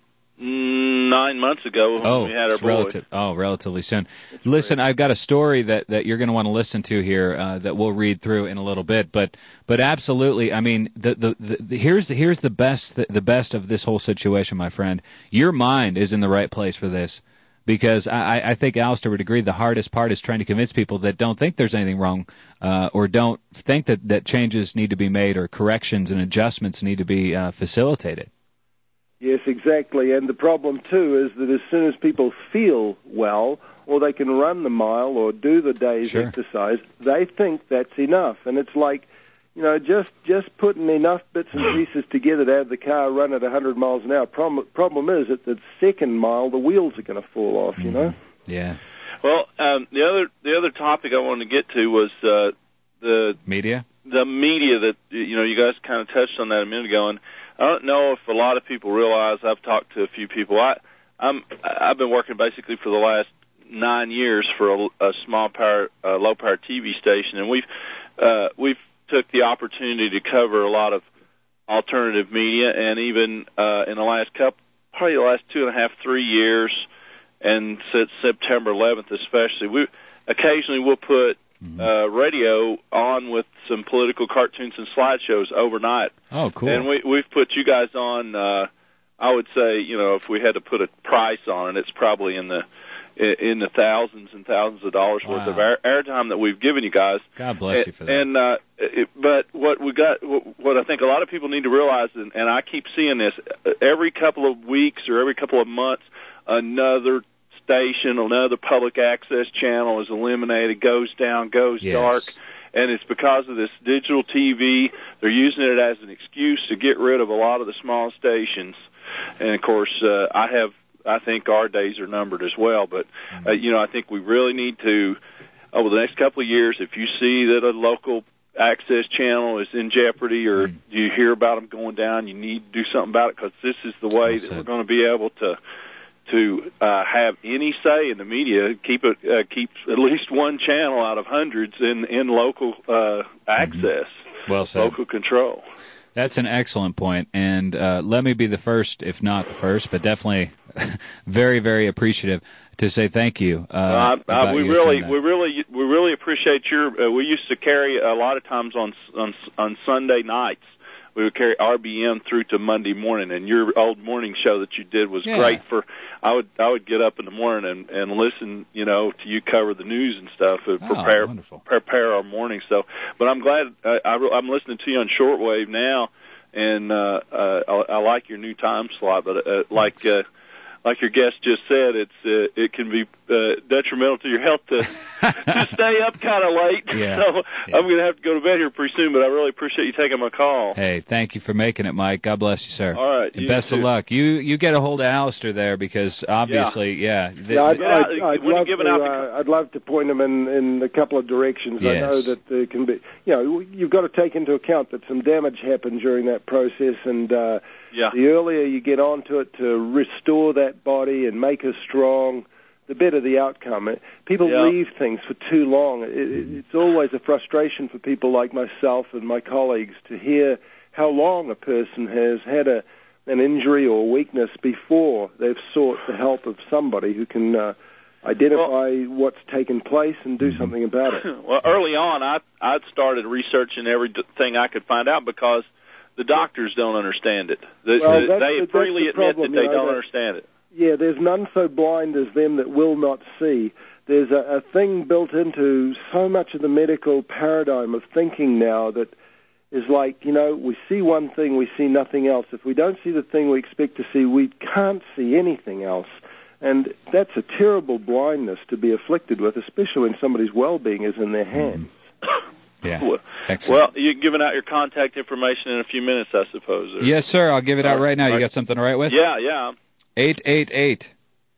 nine months ago when Oh, we had our it's boy. relative, oh, relatively soon. Listen, I've got a story that, that you're going to want to listen to here uh, that we'll read through in a little bit, but but absolutely, I mean, the the, the, the here's here's the best the, the best of this whole situation, my friend. Your mind is in the right place for this, because I, I think Alistair would agree the hardest part is trying to convince people that don't think there's anything wrong, uh, or don't think that, that changes need to be made or corrections and adjustments need to be uh, facilitated. Yes, exactly. And the problem, too, is that as soon as people feel well, or they can run the mile or do the day's Sure. exercise, they think that's enough. And it's like, you know, just just putting enough bits and pieces together to have the car run at one hundred miles an hour. Problem, problem is, at the second mile, the wheels are going to fall off, you know? Yeah. Well, um, the other the other topic I wanted to get to was uh, the Media? the media that, you know, you guys kind of touched on that a minute ago, and I don't know if a lot of people realize. I've talked to a few people. I, I'm I've been working basically for the last nine years for a, a small power, uh, low power T V station, and we've uh, we've took the opportunity to cover a lot of alternative media, and even uh, in the last couple, probably the last two and a half, three years, and since September eleventh especially, we occasionally we'll put uh, radio on with some political cartoons and slideshows overnight. Oh, cool. And we, we've put you guys on, uh, I would say, you know, if we had to put a price on it, it's probably in the in the thousands and thousands of dollars Wow. worth of air, airtime that we've given you guys. God bless and, you for that. And uh, it, but what we got, what I think a lot of people need to realize, and, and I keep seeing this every couple of weeks or every couple of months, another station, another public access channel is eliminated, goes down, goes Yes. dark. And it's because of this digital T V. They're using it as an excuse to get rid of a lot of the small stations. And of course, uh, I have, I think our days are numbered as well. But, uh, you know, I think we really need to, over the next couple of years, if you see that a local access channel is in jeopardy or Mm. you hear about them going down, you need to do something about it, because this is the way Well that said. we're going to be able to to uh, have any say in the media. Keep it, uh, keep at least one channel out of hundreds in in local uh, access, Well said. local control. That's an excellent point, and uh, let me be the first, if not the first, but definitely very, very appreciative to say thank you. Uh, Uh, about uh, we you really, doing that. we really, we really appreciate your. Uh, we used to carry a lot of times on on on Sunday nights. We would carry R B M through to Monday morning, and your old morning show that you did was Yeah. great. For I would I would get up in the morning and, and listen, you know, to you cover the news and stuff, and Oh, prepare wonderful. prepare our morning. So, but I'm glad uh, I, I'm listening to you on shortwave now, and uh, uh, I, I like your new time slot. But uh, like uh, like your guest just said, it's uh, it can be uh, detrimental to your health to to stay up kind of late. Yeah. So yeah. I'm going to have to go to bed here pretty soon, but I really appreciate you taking my call. Hey, thank you for making it, Mike. God bless you, sir. All right. And best too. of luck. You you get a hold of Alistair there because obviously, yeah. yeah, the, yeah I'd, out, I'd, I'd, love to, uh, I'd love to point him in, in a couple of directions. Yes. I know that there can be, you know, you've got to take into account that some damage happened during that process, and uh, yeah. the earlier you get onto it to restore that body and make her strong, the better the outcome. People yeah. leave things for too long. It, it, it's always a frustration for people like myself and my colleagues to hear how long a person has had a an injury or weakness before they've sought the help of somebody who can uh, identify well, what's taken place and do something about it. Well, early on, I I started researching everything I could find out because the doctors don't understand it. They, well, they, they the, freely the admit problem, that they you know, don't that, understand it. Yeah, there's none so blind as them that will not see. There's a, a thing built into so much of the medical paradigm of thinking now that is like, you know, we see one thing, we see nothing else. If we don't see the thing we expect to see, we can't see anything else. And that's a terrible blindness to be afflicted with, especially when somebody's well-being is in their hands. Yeah. Well, excellent. Well, you're giving out your contact information in a few minutes, I suppose. Or... Yes, sir. I'll give it out right now. You got something to write with? Yeah, yeah. eight eight eight,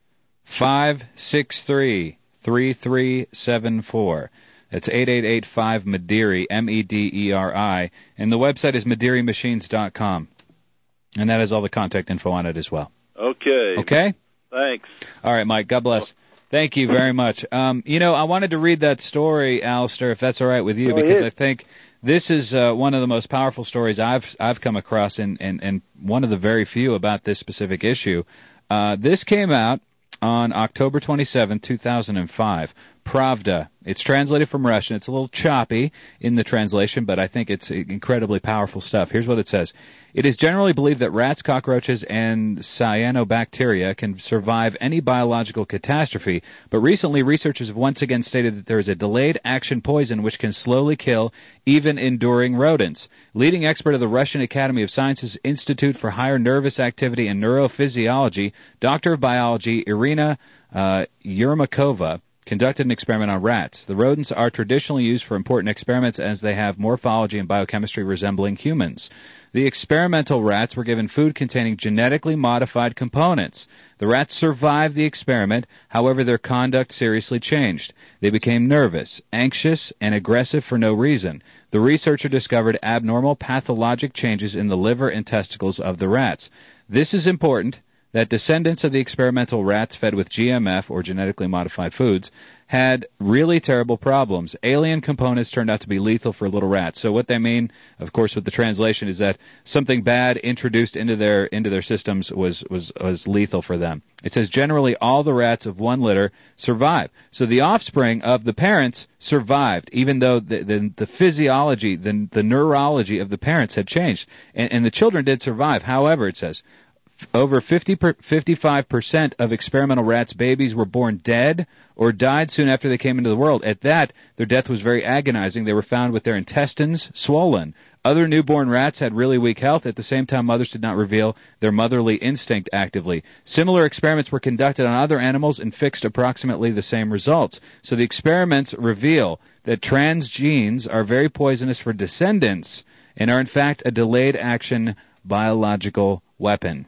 five six three, three three seven four. That's eight eight eight five Mederi, M E D E R I. And the website is Mederi Machines dot com. And that has all the contact info on it as well. Okay. Okay? Thanks. All right, Mike. God bless. Thank you very much. Um, you know, I wanted to read that story, Alistair, if that's all right with you, Go because ahead. I think this is uh, one of the most powerful stories I've I've come across, and, and, and one of the very few about this specific issue. Uh, this came out on October twenty-seventh, two thousand five. Pravda. It's translated from Russian. It's a little choppy in the translation, but I think it's incredibly powerful stuff. Here's what it says. It is generally believed that rats, cockroaches, and cyanobacteria can survive any biological catastrophe, but recently researchers have once again stated that there is a delayed action poison which can slowly kill even enduring rodents. Leading expert of the Russian Academy of Sciences Institute for Higher Nervous Activity and Neurophysiology, Doctor of Biology Irina uh, Yermakova, conducted an experiment on rats. The rodents are traditionally used for important experiments as they have morphology and biochemistry resembling humans. The experimental rats were given food containing genetically modified components. The rats survived the experiment, however their conduct seriously changed. They became nervous, anxious, and aggressive for no reason. The researcher discovered abnormal pathologic changes in the liver and testicles of the rats. This is important that descendants of the experimental rats fed with G M F, or genetically modified foods, had really terrible problems. Alien components turned out to be lethal for little rats. So what they mean, of course, with the translation is that something bad introduced into their into their systems was, was, was lethal for them. It says generally all the rats of one litter survive. So the offspring of the parents survived, even though the, the, the physiology, the, the neurology of the parents had changed. And, and the children did survive. However, it says, over fifty per, fifty-five percent of experimental rats' babies were born dead or died soon after they came into the world. At that, their death was very agonizing. They were found with their intestines swollen. Other newborn rats had really weak health. At the same time, mothers did not reveal their motherly instinct actively. Similar experiments were conducted on other animals and fixed approximately the same results. So the experiments reveal that trans genes are very poisonous for descendants and are in fact a delayed action biological weapon.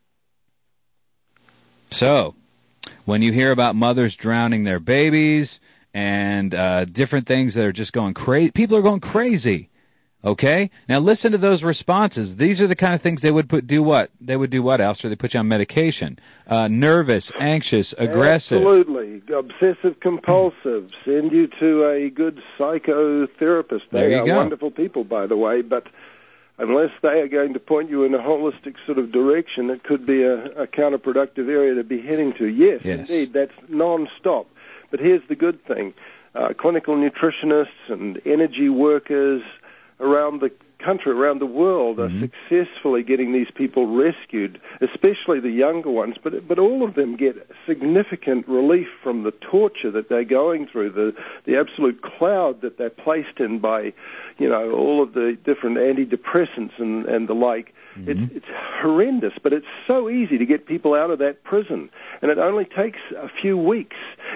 So, when you hear about mothers drowning their babies and uh, different things that are just going crazy, people are going crazy. Okay? Now listen to those responses. These are the kind of things they would put do what? They would do what, Alistair? They put you on medication. Uh, nervous, anxious, aggressive. Absolutely. Obsessive compulsive. Send you to a good psychotherapist. They There you are go. wonderful people, by the way, but unless they are going to point you in a holistic sort of direction, it could be a, a counterproductive area to be heading to. Yes, Yes. indeed, that's non-stop. But here's the good thing. Uh, clinical nutritionists and energy workers around the country, around the world, are Mm-hmm. successfully getting these people rescued, especially the younger ones, but but all of them get significant relief from the torture that they're going through, the the absolute cloud that they're placed in by, you know, all of the different antidepressants and, and the like. Mm-hmm. It's, it's horrendous, but it's so easy to get people out of that prison, and it only takes a few weeks.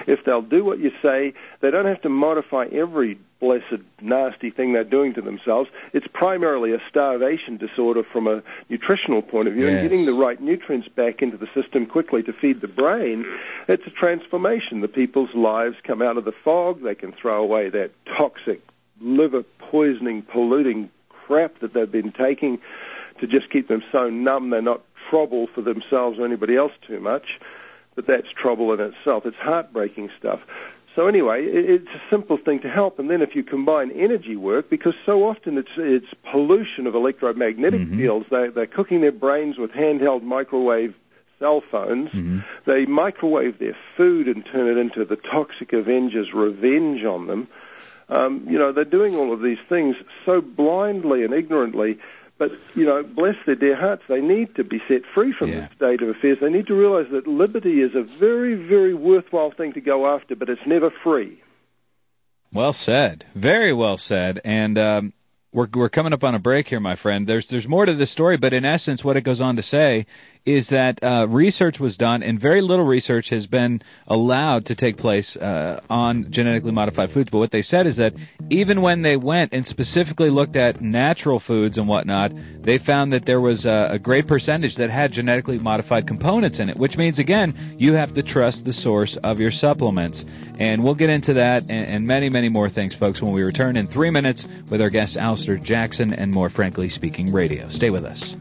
if they'll do what you say, they don't have to modify every blessed nasty thing they're doing to themselves. It's primarily a starvation disorder from a nutritional point of view, Yes. and getting the right nutrients back into the system quickly to feed the brain, it's a transformation. The people's lives come out of the fog. They can throw away that toxic, liver-poisoning, polluting crap that they've been taking to just keep them so numb they're not trouble for themselves or anybody else too much. But that's trouble in itself. It's heartbreaking stuff. So anyway, it's a simple thing to help. And then if you combine energy work, because so often it's it's pollution of electromagnetic Mm-hmm. fields, they, they're cooking their brains with handheld microwave cell phones. Mm-hmm. They microwave their food and turn it into the toxic Avengers' revenge on them. Um, you know, they're doing all of these things so blindly and ignorantly. But, you know, bless their dear hearts, they need to be set free from Yeah. this state of affairs. They need to realize that liberty is a very, very worthwhile thing to go after, but it's never free. Well said. Very well said. And um, we're we're coming up on a break here, my friend. There's there's more to this story, but in essence, what it goes on to say is that uh, research was done, and very little research has been allowed to take place uh, on genetically modified foods. But what they said is that even when they went and specifically looked at natural foods and whatnot, they found that there was a, a great percentage that had genetically modified components in it, which means, again, you have to trust the source of your supplements. And we'll get into that and, and many, many more things, folks, when we return in three minutes with our guest, Alistair Jackson, and more Frankly Speaking Radio. Stay with us.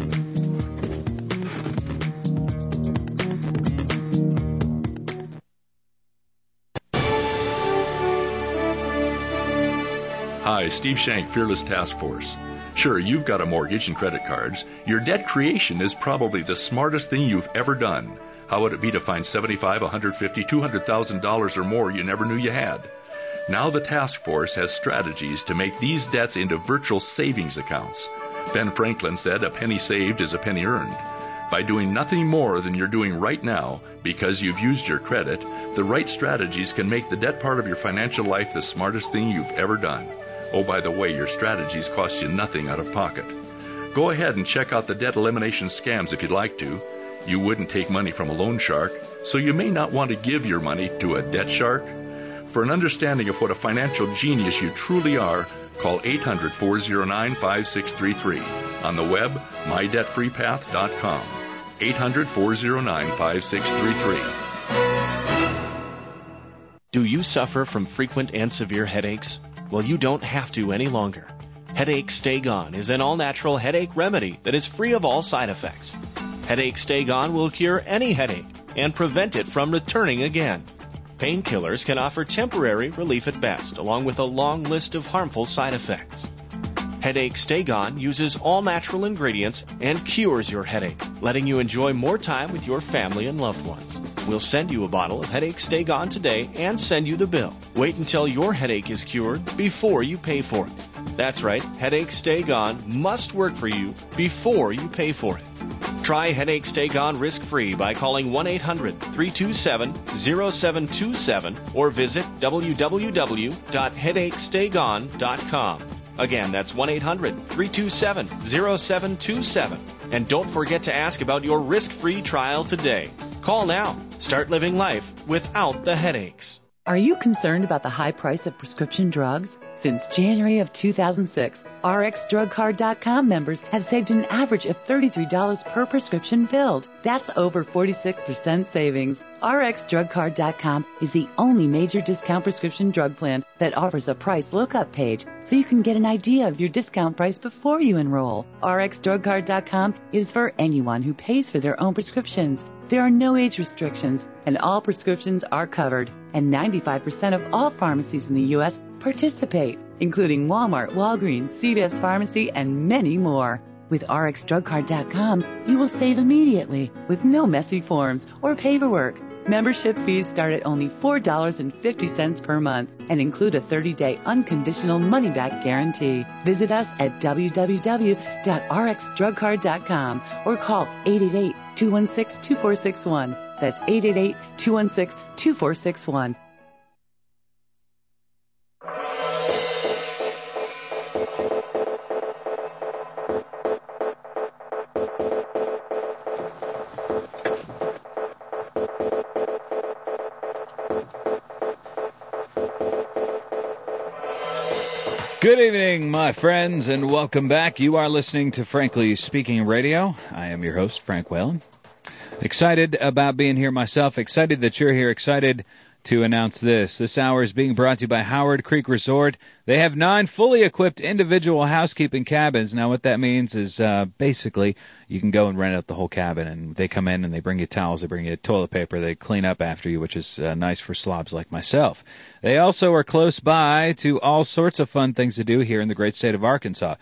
Hi, Steve Shank, Fearless Task Force. Sure, you've got a mortgage and credit cards. Your debt creation is probably the smartest thing you've ever done. How would it be to find seventy-five thousand dollars, one hundred fifty thousand dollars, two hundred thousand dollars or more you never knew you had? Now the task force has strategies to make these debts into virtual savings accounts. Ben Franklin said, a penny saved is a penny earned. By doing nothing more than you're doing right now because you've used your credit, the right strategies can make the debt part of your financial life the smartest thing you've ever done. Oh, by the way, your strategies cost you nothing out of pocket. Go ahead and check out the debt elimination scams if you'd like to. You wouldn't take money from a loan shark, so you may not want to give your money to a debt shark. For an understanding of what a financial genius you truly are, call eight hundred, four oh nine, five six three three. On the web, my debt free path dot com. eight hundred, four oh nine, five six three three. Do you suffer from frequent and severe headaches? Well, you don't have to any longer. Headache Stay Gone is an all-natural headache remedy that is free of all side effects. Headache Stay Gone will cure any headache and prevent it from returning again. Painkillers can offer temporary relief at best, along with a long list of harmful side effects. Headache Stay Gone uses all natural ingredients and cures your headache, letting you enjoy more time with your family and loved ones. We'll send you a bottle of Headache Stay Gone today and send you the bill. Wait until your headache is cured before you pay for it. That's right, Headache Stay Gone must work for you before you pay for it. Try Headache Stay Gone risk-free by calling one eight hundred, three two seven, oh seven two seven or visit w w w dot headache stay gone dot com. Again, that's one eight hundred, three two seven, oh seven two seven. And don't forget to ask about your risk-free trial today. Call now. Start living life without the headaches. Are you concerned about the high price of prescription drugs? Since January of two thousand six, R X drug card dot com members have saved an average of thirty-three dollars per prescription filled. That's over forty-six percent savings. R X drug card dot com is the only major discount prescription drug plan that offers a price lookup page so you can get an idea of your discount price before you enroll. R X drug card dot com is for anyone who pays for their own prescriptions. There are no age restrictions, and all prescriptions are covered, and ninety-five percent of all pharmacies in the U S participate, including Walmart, Walgreens, C V S Pharmacy, and many more. With R X drug card dot com, you will save immediately with no messy forms or paperwork. Membership fees start at only four dollars and fifty cents per month and include a thirty-day unconditional money-back guarantee. Visit us at w w w dot r x drug card dot com or call eight eight eight, two one six, two four six one. That's eight eight eight, two one six, two four six one. Good evening, my friends, and welcome back. You are listening to Frankly Speaking Radio. I am your host, Frank Whalen. Excited about being here myself. Excited that you're here. Excited to announce this. This hour is being brought to you by Howard Creek Resort. They have nine fully equipped individual housekeeping cabins. Now, what that means is uh, basically you can go and rent out the whole cabin, and they come in and they bring you towels, they bring you toilet paper, they clean up after you, which is uh, nice for slobs like myself. They also are close by to all sorts of fun things to do here in the great state of Arkansas.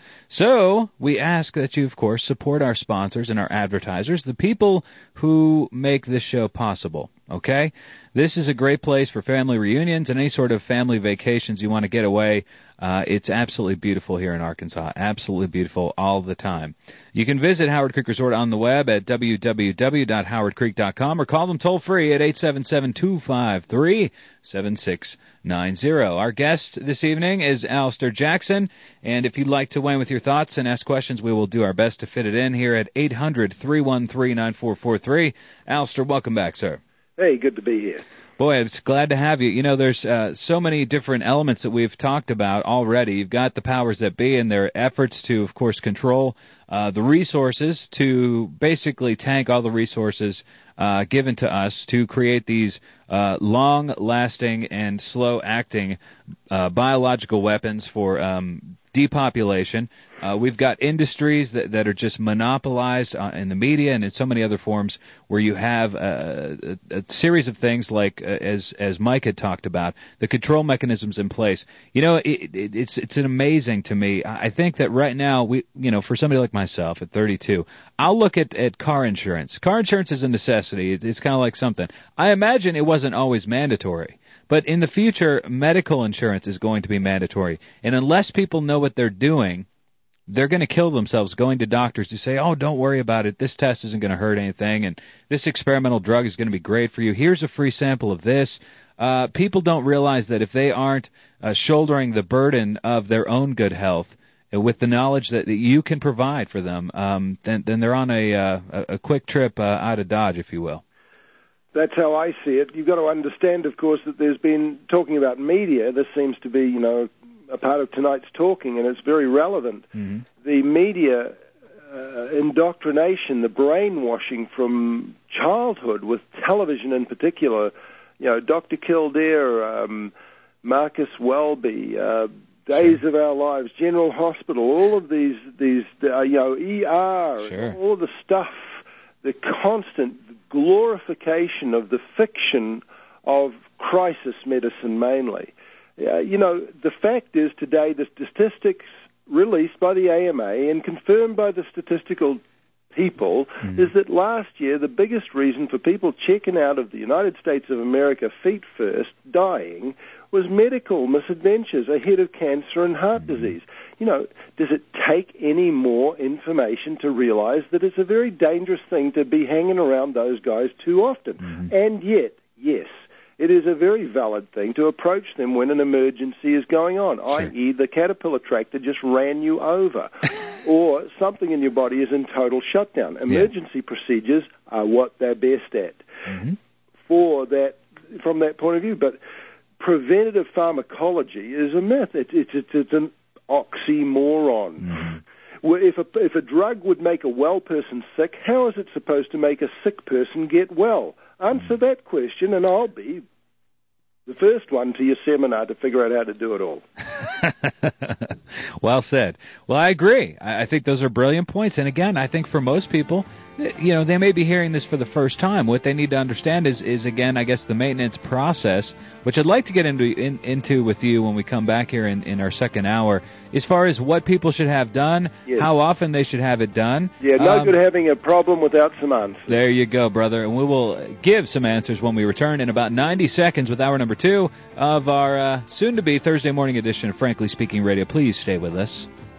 So we ask that you, of course, support our sponsors and our advertisers, the people who make this show possible. Okay? This is a great place for family reunions and any sort of family vacations you want to get away. Uh, it's absolutely beautiful here in Arkansas. Absolutely beautiful all the time. You can visit Howard Creek Resort on the web at w w w dot howard creek dot com or call them toll free at eight seven seven, two five three, seven six nine zero. Our guest this evening is Alistair Jackson, and if you'd like to weigh in with your thoughts and ask questions, we will do our best to fit it in here at eight hundred, three one three, nine four four three. Alistair, welcome back, sir. Hey, good to be here. Boy, it's glad to have you. You know, there's uh, so many different elements that we've talked about already. You've got the powers that be and their efforts to, of course, control uh, the resources, to basically tank all the resources uh, given to us to create these uh, long-lasting and slow-acting uh, biological weapons for um, depopulation. Uh, we've got industries that, that are just monopolized uh, in the media and in so many other forms where you have a, a, a series of things like, uh, as as Mike had talked about, the control mechanisms in place. You know, it, it, it's it's an amazing to me. I think that right now, we, you know, for somebody like myself at thirty-two, I'll look at, at car insurance. Car insurance is a necessity. It, it's kind of like something. I imagine it wasn't always mandatory. But in the future, medical insurance is going to be mandatory. And unless people know what they're doing, they're going to kill themselves going to doctors who say, oh, don't worry about it. This test isn't going to hurt anything, and this experimental drug is going to be great for you. Here's a free sample of this. Uh, people don't realize that if they aren't uh, shouldering the burden of their own good health uh, with the knowledge that, that you can provide for them, um, then, then they're on a, uh, a quick trip uh, out of Dodge, if you will. That's how I see it. You've got to understand, of course, that there's been talking about media. This seems to be, you know, a part of tonight's talking, and it's very relevant. Mm-hmm. The media uh, indoctrination, the brainwashing from childhood with television in particular, you know, Doctor Kildare, um, Marcus Welby, uh, Days sure. of Our Lives, General Hospital, all of these, these uh, you know, E R, sure. all of the stuff, the constant glorification of the fiction of crisis medicine mainly. Uh, you know, the fact is today the statistics released by the A M A and confirmed by the statistical people mm. is that last year the biggest reason for people checking out of the United States of America feet first, dying, was medical misadventures ahead of cancer and heart mm. disease. You know, does it take any more information to realize that it's a very dangerous thing to be hanging around those guys too often? Mm. And yet, yes, it is a very valid thing to approach them when an emergency is going on, sure. that is the Caterpillar tractor just ran you over, or something in your body is in total shutdown. Emergency yeah. procedures are what they're best at mm-hmm. for that, from that point of view. But preventative pharmacology is a myth. It's, it's, it's, it's an oxymoron. Mm-hmm. Well, if a, if a drug would make a well person sick, how is it supposed to make a sick person get well? Answer mm-hmm. that question, and I'll be the first one to your seminar to figure out how to do it all. Well said. Well, I agree. I think those are brilliant points. And again, I think for most people, you know, they may be hearing this for the first time. What they need to understand is, is again, I guess, the maintenance process, which I'd like to get into in, into with you when we come back here in, in our second hour, as far as what people should have done, yes. how often they should have it done. Yeah, no um, good having a problem without some answers. There you go, brother. And we will give some answers when we return in about ninety seconds with hour number two of our uh, soon-to-be Thursday morning edition of Frankly Speaking Radio. Please stay with us.